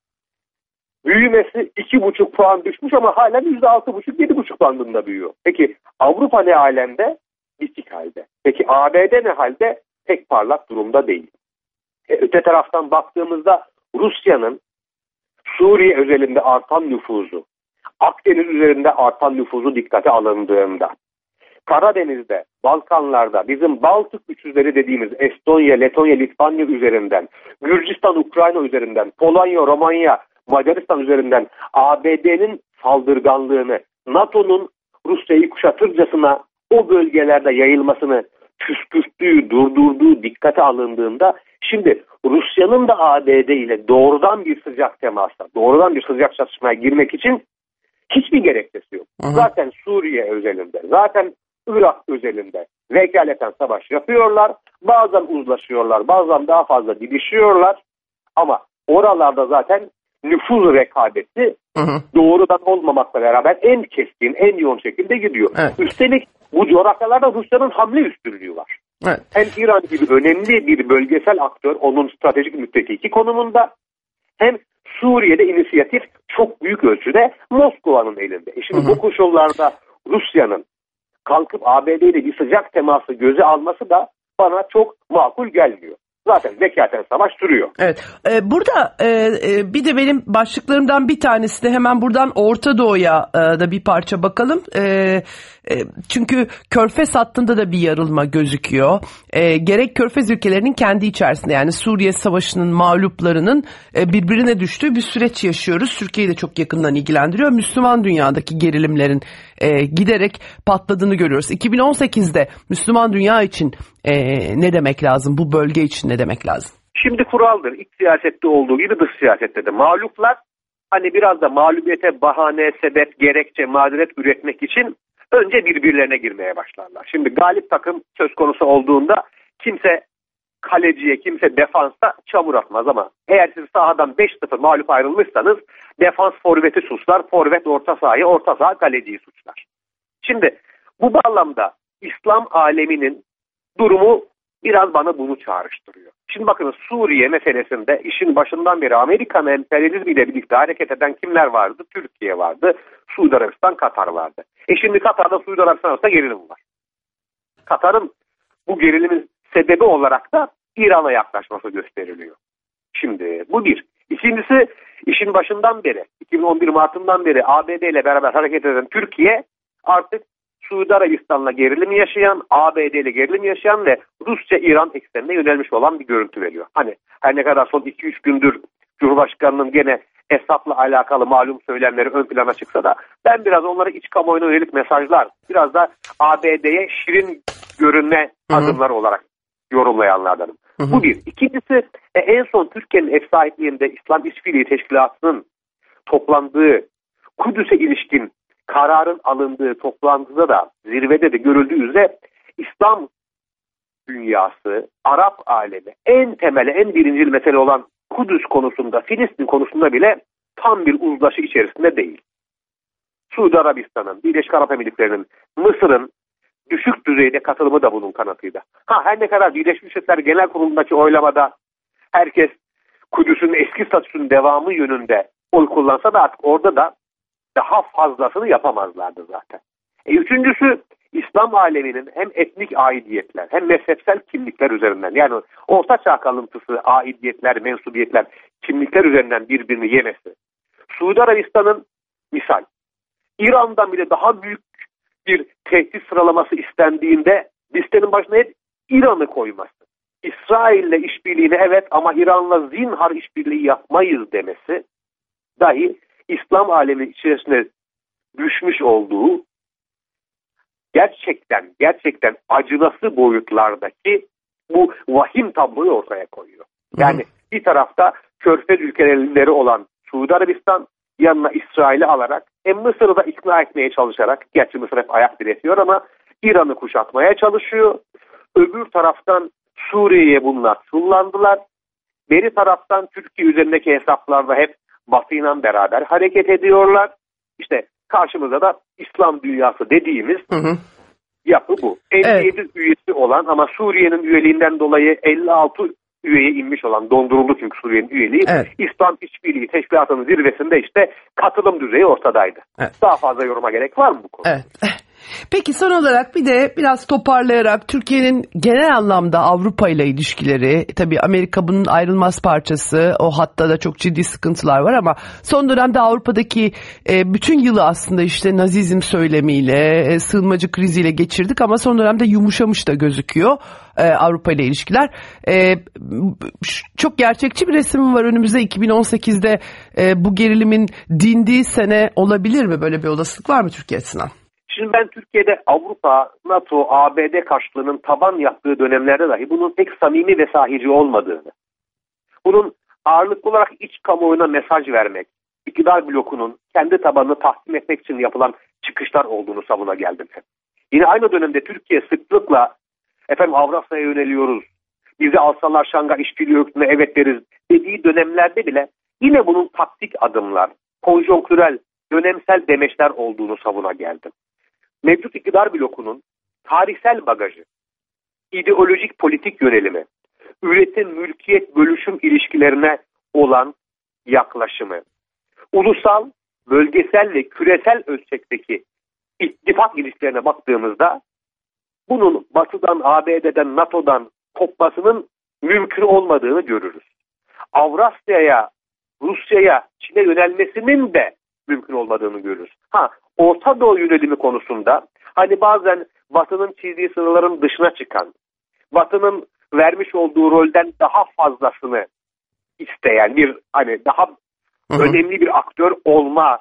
S3: büyümesi 2,5 puan düşmüş ama halen %6,5-7,5 bandında büyüyor. Peki Avrupa ne alemde? Bitik halde. Peki ABD ne halde? Pek parlak durumda değil. Öte taraftan baktığımızda Rusya'nın Suriye özelinde artan nüfuzu, Akdeniz üzerinde artan nüfuzu dikkate alındığında, Karadeniz'de, Balkanlarda bizim Baltık güçleri dediğimiz Estonya, Letonya, Litvanya üzerinden, Gürcistan, Ukrayna üzerinden, Polonya, Romanya, Macaristan üzerinden ABD'nin saldırganlığını, NATO'nun Rusya'yı kuşatırcasına o bölgelerde yayılmasını püskürttüğü, durdurduğu dikkate alındığında şimdi Rusya'nın da ABD ile doğrudan bir sıcak temasa, doğrudan bir sıcak çatışmaya girmek için hiçbir gerekçesi yok. Zaten Suriye özelinde, zaten Irak özelinde vekaleten savaş yapıyorlar. Bazen uzlaşıyorlar, bazen daha fazla didişiyorlar. Ama oralarda zaten nüfuz rekabeti doğrudan olmamakla beraber en keskin, en yoğun şekilde gidiyor. Evet. Üstelik bu coğrafyalarda Rusya'nın hamle üstünlüğü var. Evet. Hem İran gibi önemli bir bölgesel aktör, onun stratejik müttefiki konumunda, hem Suriye'de inisiyatif çok büyük ölçüde Moskova'nın elinde. Şimdi bu koşullarda Rusya'nın kalkıp ABD ile bir sıcak teması göze alması da bana çok makul gelmiyor. Zaten zekaten savaş sürüyor.
S1: Evet. Burada bir de benim başlıklarımdan bir tanesi de hemen buradan Orta Doğu'ya da bir parça bakalım. Çünkü Körfez hattında da bir yarılma gözüküyor. Gerek Körfez ülkelerinin kendi içerisinde, yani Suriye Savaşı'nın mağluplarının birbirine düştüğü bir süreç yaşıyoruz. Türkiye'yi de çok yakından ilgilendiriyor. Müslüman dünyadaki gerilimlerin giderek patladığını görüyoruz. 2018'de Müslüman dünya için ne demek lazım? Bu bölge için ne demek lazım?
S3: Şimdi kuraldır. İç siyasette olduğu gibi dış siyasette de mağluplar hani biraz da mağlubiyete bahane, sebep, gerekçe, mazeret üretmek için önce birbirlerine girmeye başlarlar. Şimdi galip takım söz konusu olduğunda kimse kaleciye, kimse defansa çamur atmaz ama eğer siz sahadan 5-0 mağlup ayrılmışsanız defans forveti suçlar, forvet orta sahayı, orta saha kaleciyi suçlar. Şimdi bu bağlamda İslam aleminin durumu biraz bana bunu çağrıştırıyor. Şimdi bakın, Suriye meselesinde işin başından beri Amerikan emperyalizmiyle birlikte hareket eden kimler vardı? Türkiye vardı, Suudi Arabistan, Katar vardı. Şimdi Katar'da, Suudi Arabistan arasında gerilim var. Katar'ın bu gerilimin sebebi olarak da İran'a yaklaşması gösteriliyor. Şimdi bu bir. İkincisi, işin başından beri, 2011 Mart'ından beri ABD ile beraber hareket eden Türkiye artık Suudi Arabistan'la gerilim yaşayan, ABD ile gerilim yaşayan ve Rusya-İran eksenine yönelmiş olan bir görüntü veriyor. Hani her ne kadar son 2-3 gündür Cumhurbaşkanı'nın gene Esad'la alakalı malum söylemleri ön plana çıksa da ben biraz onlara iç kamuoyuna yönelik mesajlar, biraz da ABD'ye şirin görünme adımları olarak yorumlayanlardanım. Bu bir. İkincisi en son Türkiye'nin ev sahipliğinde İslam İşbirliği Teşkilatı'nın toplandığı Kudüs'e ilişkin kararın alındığı toplantıda da zirvede de görüldüğü üzere İslam dünyası, Arap alemi en temel, en birincil mesele olan Kudüs konusunda, Filistin konusunda bile tam bir uzlaşı içerisinde değil. Suudi Arabistan'ın, Birleşik Arap Emirlikleri'nin, Mısır'ın düşük düzeyde katılımı da bunun kanıtıydı. Her ne kadar Birleşmiş Milletler Genel Kurulu'ndaki oylamada herkes Kudüs'ün eski statüsünün devamı yönünde oy kullansa da artık orada da daha fazlasını yapamazlardı zaten. Üçüncüsü İslam aleminin hem etnik aidiyetler hem mezhepsel kimlikler üzerinden, yani Orta Çağ kalıntısı aidiyetler, mensubiyetler, kimlikler üzerinden birbirini yemesi. Suudi Arabistan'ın misal İran'dan bile daha büyük bir tehdit sıralaması istendiğinde listenin başına hep İran'ı koyması. İsrail'le işbirliğini evet ama İran'la zinhar işbirliği yapmayız demesi dahi İslam alemi içerisine düşmüş olduğu gerçekten acınası boyutlardaki bu vahim tabloyu ortaya koyuyor. Yani bir tarafta Körfez ülkeleri olan Suudi Arabistan yanına İsrail'i alarak Mısır'ı da ikna etmeye çalışarak, gerçi Mısır hep ayak diretiyor ama İran'ı kuşatmaya çalışıyor. Öbür taraftan Suriye'ye bunlar çullandılar. Beri taraftan Türkiye üzerindeki hesaplarda hep Batı'yla beraber hareket ediyorlar. İşte karşımızda da İslam dünyası dediğimiz yapı bu. 57 üyesi olan ama Suriye'nin üyeliğinden dolayı 56 üyeye inmiş olan, donduruldu çünkü Suriye'nin üyeliği, İslam İşbirliği Teşkilatı'nın zirvesinde işte katılım düzeyi ortadaydı. Daha fazla yoruma gerek var mı bu konuda?
S1: Peki son olarak bir de biraz toparlayarak Türkiye'nin genel anlamda Avrupa ile ilişkileri, tabii Amerika bunun ayrılmaz parçası, o hatta da çok ciddi sıkıntılar var ama son dönemde Avrupa'daki bütün yılı aslında işte Nazizm söylemiyle, sığınmacı kriziyle geçirdik ama son dönemde yumuşamış da gözüküyor Avrupa ile ilişkiler. Çok gerçekçi bir resim var önümüzde. 2018'de bu gerilimin dindiği sene olabilir mi? Böyle bir olasılık var mı Türkiye açısından?
S3: Şimdi ben Türkiye'de Avrupa, NATO, ABD karşıtlığının taban yaptığı dönemlerde dahi bunun pek samimi ve sahici olmadığını, bunun ağırlıklı olarak iç kamuoyuna mesaj vermek, iktidar blokunun kendi tabanını tahkim etmek için yapılan çıkışlar olduğunu savuna geldim hep. Yine aynı dönemde Türkiye sıklıkla Avrasya'ya yöneliyoruz, bizi alsalar Şangay İşbirliği Örgütü'ne evet deriz dediği dönemlerde bile yine bunun taktik adımlar, konjonktürel, dönemsel demeçler olduğunu savuna geldim. Mevcut iktidar blokunun tarihsel bagajı, ideolojik politik yönelimi, üretim, mülkiyet, bölüşüm ilişkilerine olan yaklaşımı, ulusal, bölgesel ve küresel ölçekteki ittifak ilişkilerine baktığımızda bunun Batı'dan, ABD'den, NATO'dan kopmasının mümkün olmadığını görürüz. Avrasya'ya, Rusya'ya, Çin'e yönelmesinin de mümkün olmadığını görürüz. Orta Doğu yönelimi konusunda hani bazen Batı'nın çizdiği sınırların dışına çıkan, Batı'nın vermiş olduğu rolden daha fazlasını isteyen bir daha önemli bir aktör olma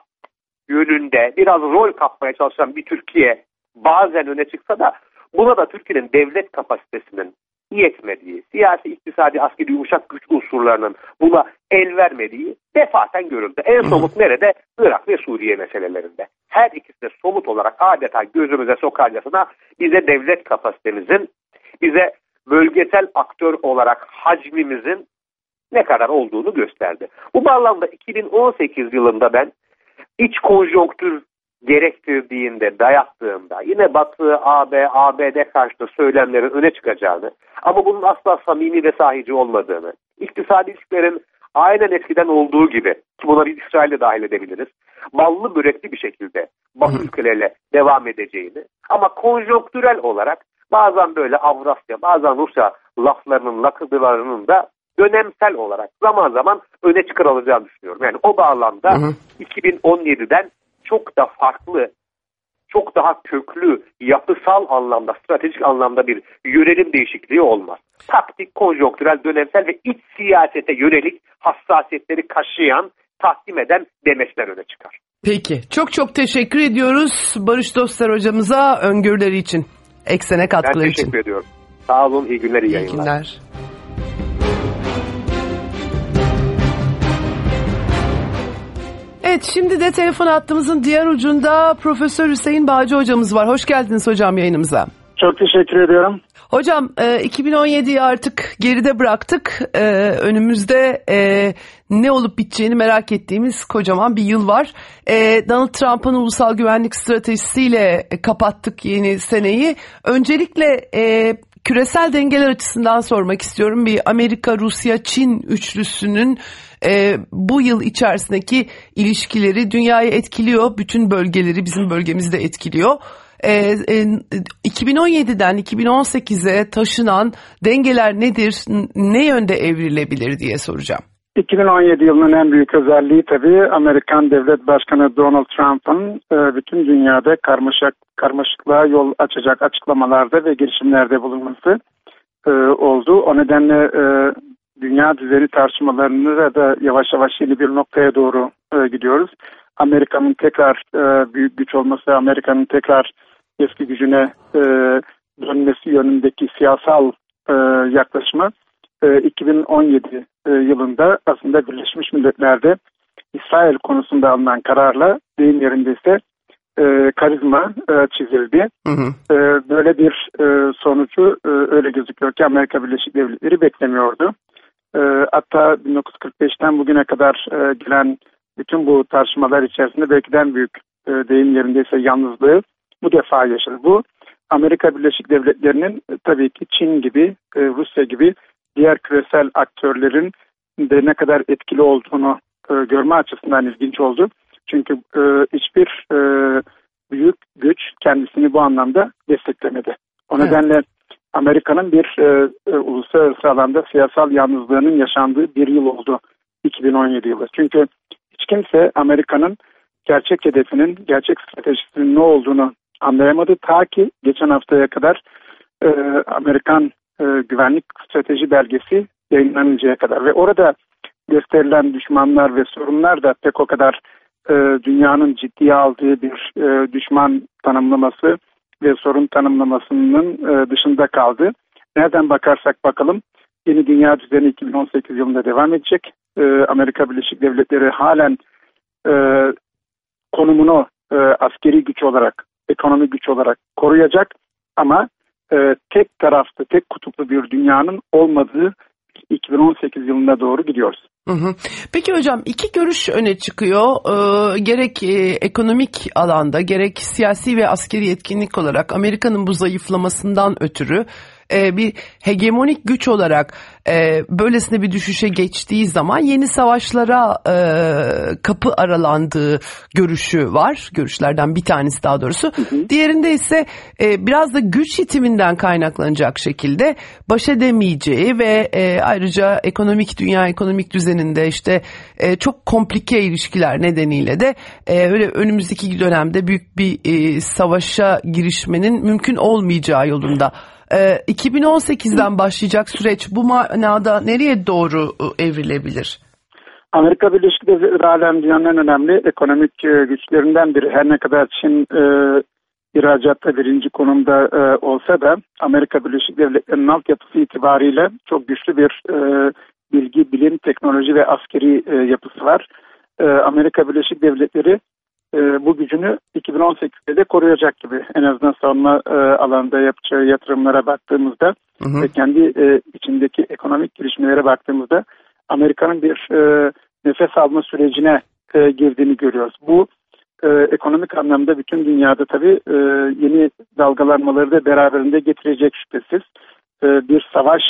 S3: yönünde biraz rol kapmaya çalışan bir Türkiye bazen öne çıksa da buna da Türkiye'nin devlet kapasitesinin yetmediği, siyasi, iktisadi, askeri yumuşak güç unsurlarının buna el vermediği defaten görüldü. En somut nerede? Irak ve Suriye meselelerinde. Her ikisi de somut olarak adeta gözümüze sokarcasına bize devlet kapasitemizin, bize bölgesel aktör olarak hacmimizin ne kadar olduğunu gösterdi. Bu bağlamda 2018 yılında ben iç konjonktür gerektirdiğinde, dayattığında yine Batı, ABD karşıtı söylemlerin öne çıkacağını ama bunun asla samimi ve sahici olmadığını, iktisadi ilişkilerin aynen eskiden olduğu gibi, ki buna biz İsrail'e dahil edebiliriz, ballı börekli bir şekilde Batı ülkeleriyle devam edeceğini ama konjonktürel olarak bazen böyle Avrasya, bazen Rusya laflarının, lakırdılarının da dönemsel olarak zaman zaman öne çıkarılacağını düşünüyorum. Yani o bağlamda 2017'den çok da farklı, çok daha köklü, yapısal anlamda, stratejik anlamda bir yönelim değişikliği olmaz. Taktik, konjonktürel, dönemsel ve iç siyasete yönelik hassasiyetleri kaşıyan, tahkim eden demeçler öne çıkar.
S1: Peki, çok teşekkür ediyoruz Barış Dostlar hocamıza öngörüleri için, Eksen'e katkıları için.
S3: Ben teşekkür ediyorum. Sağ olun, iyi günler, iyi yayınlar.
S1: İyi günler. Evet, şimdi de telefon hattımızın diğer ucunda Profesör Hüseyin Bağcı hocamız var. Hoş geldiniz hocam yayınımıza.
S2: Çok teşekkür ediyorum.
S1: Hocam 2017'yi artık geride bıraktık. Önümüzde ne olup biteceğini merak ettiğimiz kocaman bir yıl var. Donald Trump'ın ulusal güvenlik stratejisiyle kapattık yeni seneyi. Öncelikle küresel dengeler açısından sormak istiyorum. Bir Amerika, Rusya, Çin üçlüsünün bu yıl içerisindeki ilişkileri dünyayı etkiliyor. Bütün bölgeleri, bizim bölgemizi de etkiliyor. 2017'den 2018'e taşınan dengeler nedir, ne yönde evrilebilir diye soracağım.
S4: 2017 yılının en büyük özelliği tabii Amerikan Devlet Başkanı Donald Trump'ın bütün dünyada karmaşıklığa yol açacak açıklamalarda ve girişimlerde bulunması oldu. O nedenle dünya düzeni tartışmalarını da yavaş yavaş yeni bir noktaya doğru gidiyoruz. Amerika'nın tekrar büyük güç olması, Amerika'nın tekrar eski gücüne dönmesi yönündeki siyasal yaklaşımı 2017 yılında aslında Birleşmiş Milletler'de İsrail konusunda alınan kararla deyim yerindeyse karizma çizildi. Hı hı. Böyle bir sonucu öyle gözüküyor ki Amerika Birleşik Devletleri beklemiyordu. Hatta 1945'ten bugüne kadar gelen bütün bu tartışmalar içerisinde belki de en büyük deyim yerindeyse yalnızlığı bu defa yaşadı. Bu Amerika Birleşik Devletleri'nin tabii ki Çin gibi, Rusya gibi diğer küresel aktörlerin de ne kadar etkili olduğunu görme açısından ilginç oldu. Çünkü hiçbir büyük güç kendisini bu anlamda desteklemedi. O nedenle Amerika'nın bir uluslararası alanda siyasal yalnızlığının yaşandığı bir yıl oldu 2017 yılı. Çünkü hiç kimse Amerika'nın gerçek hedefinin, gerçek stratejisinin ne olduğunu anlayamadı. Ta ki geçen haftaya kadar Amerikan güvenlik strateji belgesi yayınlanıncaya kadar ve orada gösterilen düşmanlar ve sorunlar da pek o kadar dünyanın ciddiye aldığı bir düşman tanımlaması ve sorun tanımlamasının dışında kaldı. Nereden bakarsak bakalım yeni dünya düzeni 2018 yılında devam edecek. Amerika Birleşik Devletleri halen konumunu askeri güç olarak, ekonomik güç olarak koruyacak ama tek taraflı, tek kutuplu bir dünyanın olmadığı 2018 yılına doğru gidiyoruz.
S1: Hı hı. Peki hocam, iki görüş öne çıkıyor. Gerek ekonomik alanda gerek siyasi ve askeri etkinlik olarak Amerika'nın bu zayıflamasından ötürü bir hegemonik güç olarak böylesine bir düşüşe geçtiği zaman yeni savaşlara kapı aralandığı görüşü var. Görüşlerden bir tanesi daha doğrusu. Hı hı. Diğerinde ise biraz da güç yitiminden kaynaklanacak şekilde baş edemeyeceği ve ayrıca dünya ekonomik düzeninde işte çok komplike ilişkiler nedeniyle de öyle önümüzdeki dönemde büyük bir savaşa girişmenin mümkün olmayacağı yolunda. 2018'den başlayacak süreç bu manada nereye doğru evrilebilir?
S4: Amerika Birleşik Devletleri halen dünyanın en önemli ekonomik güçlerinden biri. Her ne kadar Çin ihracatta birinci konumda olsa da Amerika Birleşik Devletleri'nin altyapısı itibariyle çok güçlü bir bilgi, bilim, teknoloji ve askeri yapısı var. Amerika Birleşik Devletleri bu gücünü 2018'de de koruyacak gibi. En azından savunma alanında yapacağı yatırımlara baktığımızda ve kendi içindeki ekonomik gelişmelere baktığımızda Amerika'nın bir nefes alma sürecine girdiğini görüyoruz. Bu ekonomik anlamda bütün dünyada tabii yeni dalgalanmaları da beraberinde getirecek şüphesiz. Bir savaş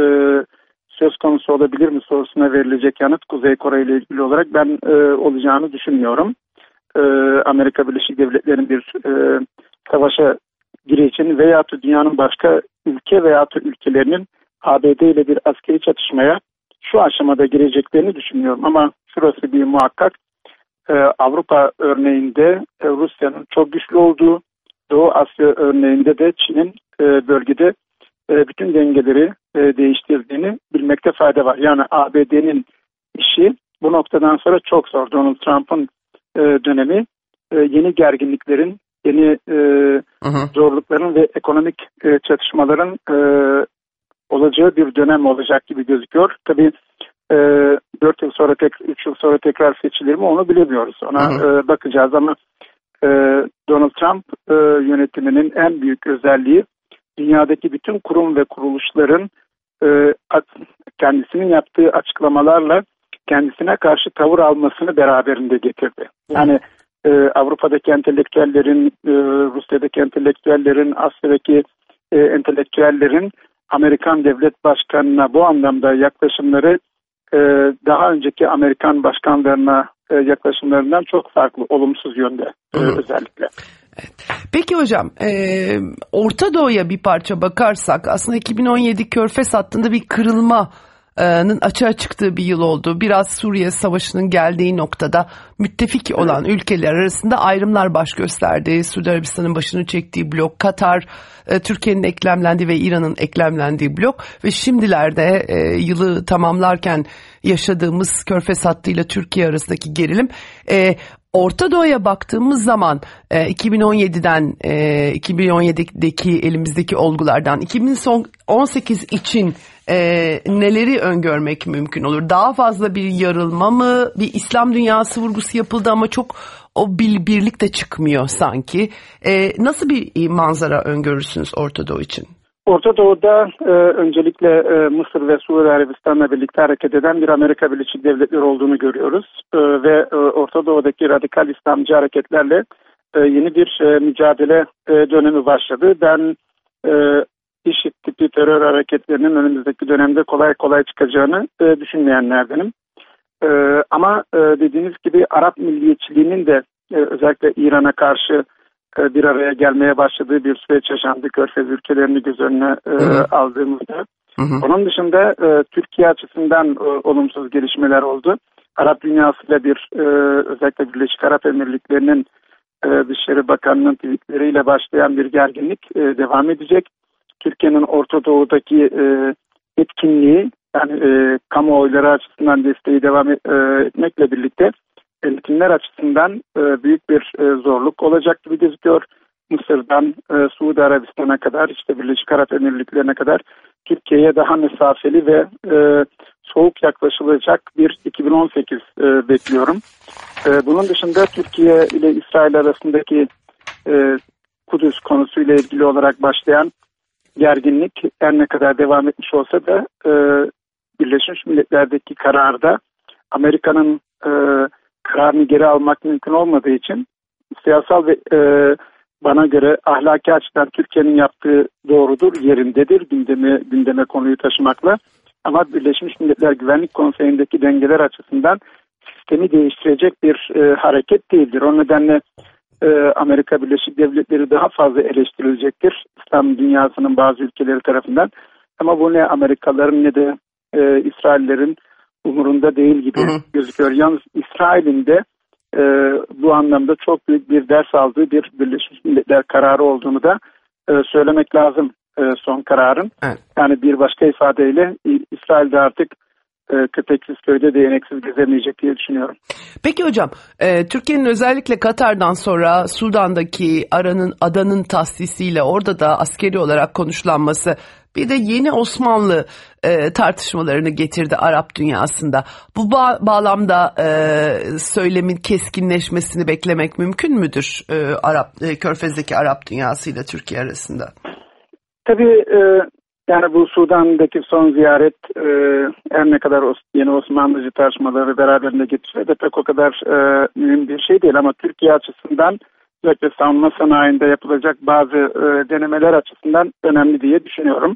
S4: söz konusu olabilir mi sorusuna verilecek yanıt Kuzey Kore ile ilgili olarak ben olacağını düşünmüyorum. Amerika Birleşik Devletleri'nin bir savaşa gireceğini veya dünyanın başka ülke veya ülkelerinin ABD ile bir askeri çatışmaya şu aşamada gireceklerini düşünmüyorum. Ama şurası bir muhakkak, Avrupa örneğinde Rusya'nın çok güçlü olduğu, Doğu Asya örneğinde de Çin'in bölgede bütün dengeleri değiştirdiğini bilmekte fayda var. Yani ABD'nin işi bu noktadan sonra çok zor. Donald Trump'ın dönemi yeni gerginliklerin, yeni zorlukların ve ekonomik çatışmaların olacağı bir dönem olacak gibi gözüküyor. Tabii 4 yıl sonra 3 yıl sonra tekrar seçilir mi onu bilemiyoruz. Ona bakacağız ama Donald Trump yönetiminin en büyük özelliği dünyadaki bütün kurum ve kuruluşların kendisinin yaptığı açıklamalarla kendisine karşı tavır almasını beraberinde getirdi. Yani Avrupa'daki entelektüellerin, Rusya'daki entelektüellerin, Asya'daki entelektüellerin Amerikan devlet başkanına bu anlamda yaklaşımları daha önceki Amerikan başkanlarına yaklaşımlarından çok farklı, olumsuz yönde özellikle.
S1: Evet. Peki hocam, Orta Doğu'ya bir parça bakarsak aslında 2017 Körfez hattında bir kırılmanın açığa çıktığı bir yıl oldu. Biraz Suriye Savaşı'nın geldiği noktada müttefik olan ülkeler arasında ayrımlar baş gösterdi. Suudi Arabistan'ın başını çektiği blok, Katar, Türkiye'nin eklemlendiği ve İran'ın eklemlendiği blok ve şimdilerde yılı tamamlarken yaşadığımız Körfez hattıyla Türkiye arasındaki gerilim. Orta Doğu'ya baktığımız zaman 2017'den 2017'deki elimizdeki olgulardan 2018 için neleri öngörmek mümkün olur? Daha fazla bir yarılma mı? Bir İslam dünyası vurgusu yapıldı ama çok o birlik de çıkmıyor sanki. Nasıl bir manzara öngörürsünüz Orta Doğu için?
S4: Orta Doğu'da öncelikle Mısır ve Suudi Arabistan'la birlikte hareket eden bir Amerika Birleşik Devletleri olduğunu görüyoruz. Ve Orta Doğu'daki radikal İslamcı hareketlerle yeni bir mücadele dönemi başladı. Ben IŞİD tipi terör hareketlerinin önümüzdeki dönemde kolay kolay çıkacağını düşünmeyenlerdenim. Ama dediğiniz gibi Arap milliyetçiliğinin de özellikle İran'a karşı bir araya gelmeye başladığı bir süreç yaşandı Körfez ülkelerini göz önüne aldığımızda. Onun dışında Türkiye açısından olumsuz gelişmeler oldu. Arap dünyasıyla bir özellikle Birleşik Arap Emirlikleri'nin Dışişleri Bakanı'nın tweetleriyle başlayan bir gerginlik devam edecek. Türkiye'nin Orta Doğu'daki etkinliği yani kamuoyları açısından desteği devam etmekle birlikte eğitimler açısından büyük bir zorluk olacak gibi gözüküyor. Mısır'dan Suudi Arabistan'a kadar işte Birleşik Arap Emirlikleri'ne kadar Türkiye'ye daha mesafeli ve soğuk yaklaşılacak bir 2018 bekliyorum. Bunun dışında Türkiye ile İsrail arasındaki Kudüs konusuyla ilgili olarak başlayan gerginlik her ne kadar devam etmiş olsa da Birleşmiş Milletler'deki kararda Amerika'nın kararını geri almak mümkün olmadığı için siyasal ve bana göre ahlaki açıdan Türkiye'nin yaptığı doğrudur, yerindedir gündeme konuyu taşımakla. Ama Birleşmiş Milletler Güvenlik Konseyi'ndeki dengeler açısından sistemi değiştirecek bir hareket değildir. O nedenle Amerika Birleşik Devletleri daha fazla eleştirilecektir İslam dünyasının bazı ülkeleri tarafından. Ama bu ne Amerikalıların ne de İsraillerin umurunda değil gibi gözüküyor. Yalnız İsrail'in de bu anlamda çok büyük bir ders aldığı bir Birleşmiş Milletler kararı olduğunu da söylemek lazım son kararın. Evet. Yani bir başka ifadeyle İsrail'de artık köpeksiz köyde değneksiz gezemeyecek diye düşünüyorum.
S1: Peki hocam, Türkiye'nin özellikle Katar'dan sonra Sudan'daki adanın tahsisiyle orada da askeri olarak konuşlanması bir de yeni Osmanlı tartışmalarını getirdi Arap dünyasında. Bu bağlamda söylemin keskinleşmesini beklemek mümkün müdür Körfez'deki Arap dünyasıyla Türkiye arasında?
S4: Tabii yani bu Sudan'daki son ziyaret her ne kadar yeni Osmanlıcı tartışmaları beraberinde getirse de pek o kadar mühim bir şey değil ama Türkiye açısından özellikle savunma sanayinde yapılacak bazı denemeler açısından önemli diye düşünüyorum.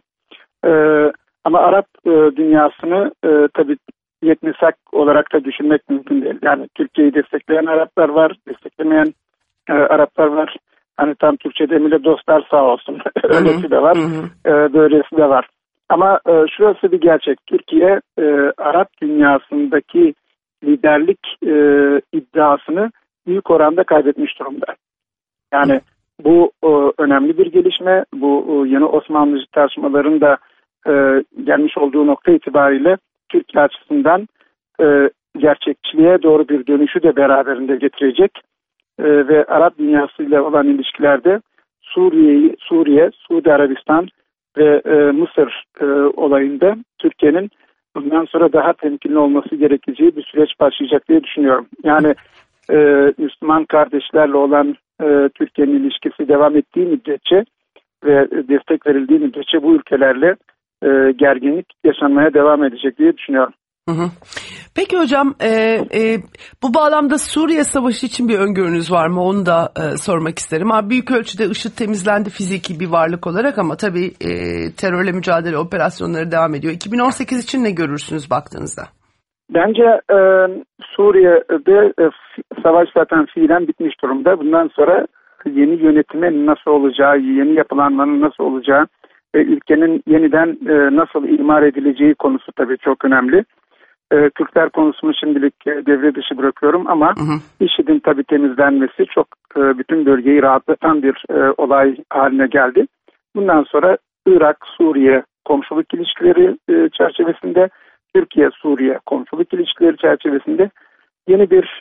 S4: Ama Arap dünyasını tabii yetmisak olarak da düşünmek mümkün değil. Yani Türkiye'yi destekleyen Araplar var, desteklemeyen Araplar var. Hani tam Türkçe demeyle dostlar sağ olsun. Öylesi de var, böylesi de var. Ama şurası bir gerçek. Türkiye Arap dünyasındaki liderlik iddiasını büyük oranda kaybetmiş durumda. Yani bu önemli bir gelişme. Bu yeni Osmanlıcı tartışmaların da gelmiş olduğu nokta itibariyle Türkiye açısından gerçekçiliğe doğru bir dönüşü de beraberinde getirecek. Ve Arap dünyasıyla olan ilişkilerde Suriye, Suudi Arabistan ve Mısır olayında Türkiye'nin bundan sonra daha temkinli olması gerekeceği bir süreç başlayacak diye düşünüyorum. Yani Müslüman kardeşlerle olan Türkiye'nin ilişkisi devam ettiği müddetçe ve destek verildiği müddetçe bu ülkelerle gerginlik yaşanmaya devam edecek diye düşünüyorum.
S1: Hı hı. Peki hocam, bu bağlamda Suriye Savaşı için bir öngörünüz var mı? Onu da sormak isterim. Büyük ölçüde IŞİD temizlendi fiziki bir varlık olarak ama tabii terörle mücadele operasyonları devam ediyor. 2018 için ne görürsünüz baktığınızda?
S4: Bence Suriye'de savaş zaten fiilen bitmiş durumda. Bundan sonra yeni yönetimin nasıl olacağı, yeni yapılanmanın nasıl olacağı ve ülkenin yeniden nasıl imar edileceği konusu tabii çok önemli. Kürtler konusunu şimdilik devre dışı bırakıyorum ama IŞİD'in tabii temizlenmesi çok bütün bölgeyi rahatlatan bir olay haline geldi. Bundan sonra Irak-Suriye komşuluk ilişkileri çerçevesinde, Türkiye-Suriye komşuluk ilişkileri çerçevesinde yeni bir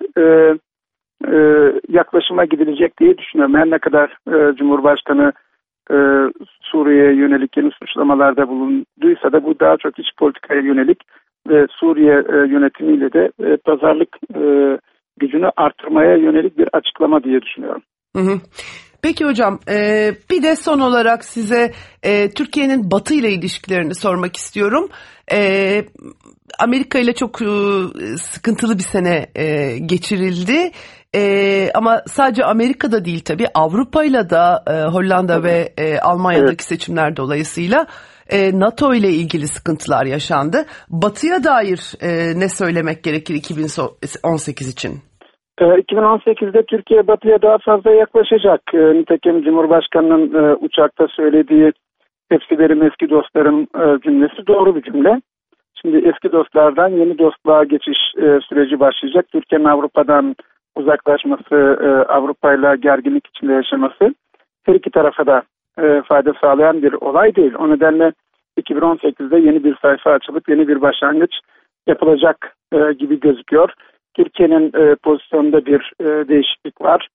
S4: yaklaşıma gidilecek diye düşünüyorum. Her ne kadar Cumhurbaşkanı Suriye'ye yönelik yeni suçlamalarda bulunduysa da bu daha çok iç politikaya yönelik ve Suriye yönetimiyle de pazarlık gücünü artırmaya yönelik bir açıklama diye düşünüyorum.
S1: Hı hı. Peki hocam, bir de son olarak size Türkiye'nin Batı ile ilişkilerini sormak istiyorum. Amerika ile çok sıkıntılı bir sene geçirildi. Ama sadece Amerika'da değil tabii, Avrupa'yla da Hollanda ve Almanya'daki seçimler dolayısıyla NATO ile ilgili sıkıntılar yaşandı. Batı'ya dair ne söylemek gerekir 2018 için?
S4: 2018'de Türkiye Batı'ya daha fazla yaklaşacak. Nitekim Cumhurbaşkanı'nın uçakta söylediği "hepsi benim eski dostlarım" cümlesi doğru bir cümle. Şimdi eski dostlardan yeni dostluğa geçiş süreci başlayacak. Türkiye'nin Avrupa'dan uzaklaşması, Avrupa'yla gerginlik içinde yaşaması her iki tarafa da fayda sağlayan bir olay değil. O nedenle 2018'de yeni bir sayfa açılıp yeni bir başlangıç yapılacak gibi gözüküyor. Türkiye'nin pozisyonunda bir değişiklik var.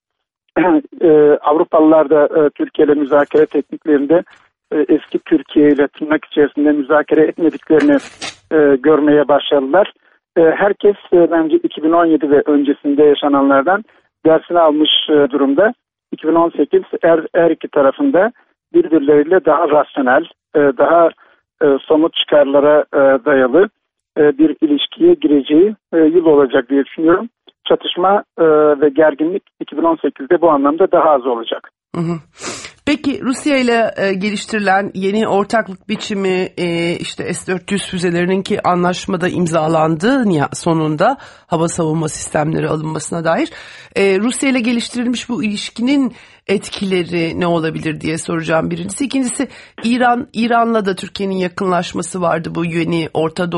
S4: Avrupalılar da Türkiye ile müzakere tekniklerinde eski Türkiye ile tırnak içerisinde müzakere etmediklerini görmeye başladılar. Herkes bence 2017 ve öncesinde yaşananlardan dersini almış durumda. 2018 her iki tarafında birbirleriyle daha rasyonel, daha somut çıkarlara dayalı bir ilişkiye gireceği yıl olacak diye düşünüyorum. Çatışma ve gerginlik 2018'de bu anlamda daha az olacak.
S1: Hı hı. Peki Rusya ile geliştirilen yeni ortaklık biçimi, işte S-400 füzelerinin ki anlaşmada imzalandı sonunda hava savunma sistemleri alınmasına dair. Rusya ile geliştirilmiş bu ilişkinin etkileri ne olabilir diye soracağım birincisi. İkincisi, İran'la da Türkiye'nin yakınlaşması vardı bu yeni Orta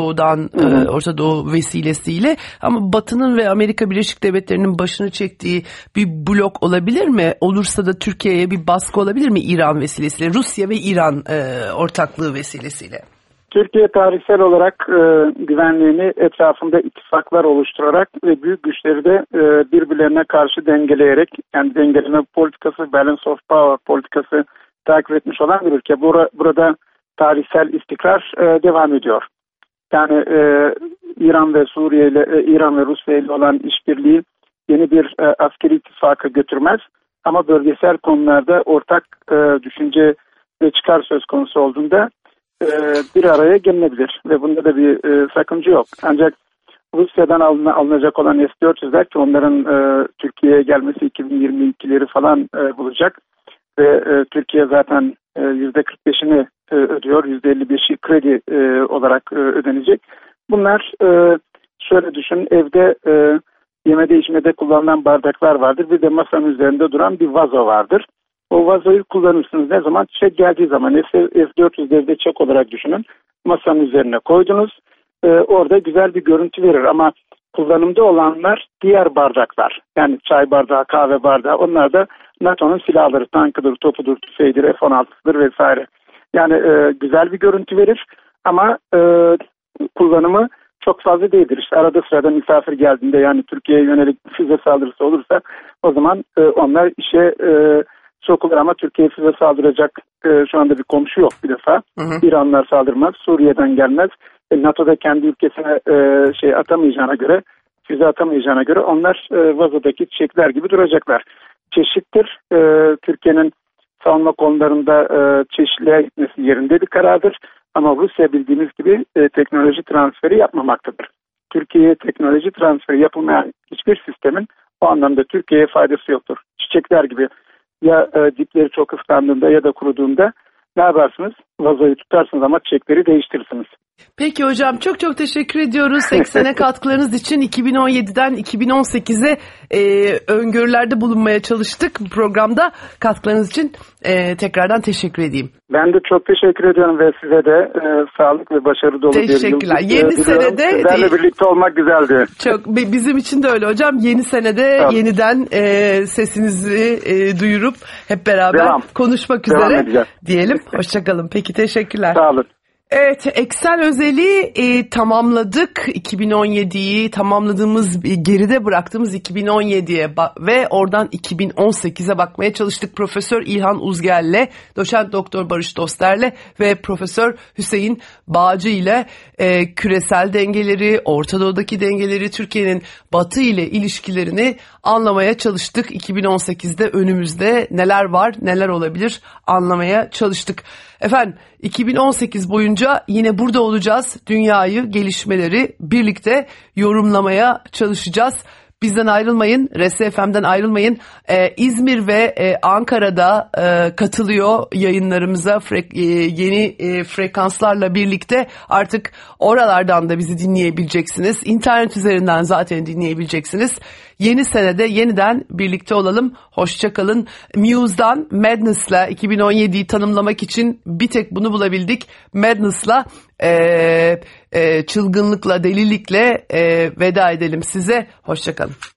S1: Doğu vesilesiyle. Ama Batı'nın ve Amerika Birleşik Devletleri'nin başını çektiği bir blok olabilir mi? Olursa da Türkiye'ye bir baskı olabilir mi İran vesilesiyle? Rusya ve İran ortaklığı vesilesiyle.
S4: Türkiye tarihsel olarak güvenliğini etrafında ittifaklar oluşturarak ve büyük güçleri de birbirlerine karşı dengeleyerek, yani dengeleme politikası, balance of power politikası takip etmiş olan bir ülke. Burada tarihsel istikrar devam ediyor. Yani İran ve Rusya ile olan işbirliği yeni bir askeri ittifaka götürmez. Ama bölgesel konularda ortak düşünce ve çıkar söz konusu olduğunda bir araya gelinebilir ve bunda da bir sakınca yok. Ancak Rusya'dan alınacak olan S-400'ler ki onların Türkiye'ye gelmesi 2022'leri falan bulacak ve Türkiye zaten %45'ini ödüyor, %55'i kredi olarak ödenecek. Bunlar şöyle düşün, evde yemede içmede kullanılan bardaklar vardır, bir de masanın üzerinde duran bir vazo vardır. O vazoyu kullanırsınız ne zaman? Çiçek geldiği zaman. S-400'lerde çek olarak düşünün. Masanın üzerine koydunuz. Orada güzel bir görüntü verir ama kullanımda olanlar diğer bardaklar. Yani çay bardağı, kahve bardağı. Onlar da NATO'nun silahları. Tankıdır, topudur, tüfeğidir, F-16'dır vesaire. Yani güzel bir görüntü verir ama kullanımı çok fazla değildir. İşte arada sırada misafir geldiğinde, yani Türkiye'ye yönelik füze saldırısı olursa o zaman onlar işe sokulur ama Türkiye size saldıracak şu anda bir komşu yok bir defa. İranlar saldırmaz, Suriye'den gelmez. NATO'da kendi ülkesine atamayacağına göre, füze atamayacağına göre onlar vazodaki çiçekler gibi duracaklar. Çeşittir. Türkiye'nin savunma konularında çeşitliğe gitmesi yerinde bir karardır. Ama Rusya bildiğimiz gibi teknoloji transferi yapmamaktadır. Türkiye'ye teknoloji transferi yapılmayan hiçbir sistemin o anlamda Türkiye'ye faydası yoktur. Çiçekler gibi ya dipleri çok ıslandığında ya da kuruduğunda ne yaparsınız? Vazoyu tutarsınız ama çiçekleri değiştirirsiniz.
S1: Peki hocam, çok çok teşekkür ediyoruz 80'e katkılarınız için. 2017'den 2018'e öngörülerde bulunmaya çalıştık bu programda. Katkılarınız için tekrardan teşekkür edeyim.
S4: Ben de çok teşekkür ediyorum ve size de sağlık ve başarı dolu bir yıl.
S1: Teşekkürler. Yeni senede
S4: sizlerle birlikte olmak güzeldi.
S1: Çok, bizim için de öyle hocam. Yeni senede
S4: tamam.
S1: Yeniden sesinizi duyurup hep beraber konuşmak üzere diyelim. Hoşçakalın. Peki, teşekkürler.
S4: Sağ olun.
S1: Evet, Excel özeli tamamladık. 2017'yi tamamladığımız, geride bıraktığımız 2017'ye ve oradan 2018'e bakmaya çalıştık. Profesör İlhan Uzgel'le, doçent doktor Barış Doster'le ve Profesör Hüseyin Bağcı ile küresel dengeleri, Orta Doğu'daki dengeleri, Türkiye'nin Batı ile ilişkilerini anlamaya çalıştık. 2018'de önümüzde neler var, neler olabilir anlamaya çalıştık. Efendim, 2018 boyunca yine burada olacağız. Dünyayı, gelişmeleri birlikte yorumlamaya çalışacağız. Bizden ayrılmayın, RSFM'den ayrılmayın. İzmir ve Ankara'da katılıyor yayınlarımıza yeni frekanslarla birlikte. Artık oralardan da bizi dinleyebileceksiniz. İnternet üzerinden zaten dinleyebileceksiniz. Yeni senede yeniden birlikte olalım. Hoşça kalın. Muse'dan Madness'la 2017'yi tanımlamak için bir tek bunu bulabildik. Madness'la çılgınlıkla, delilikle veda edelim size. Hoşça kalın.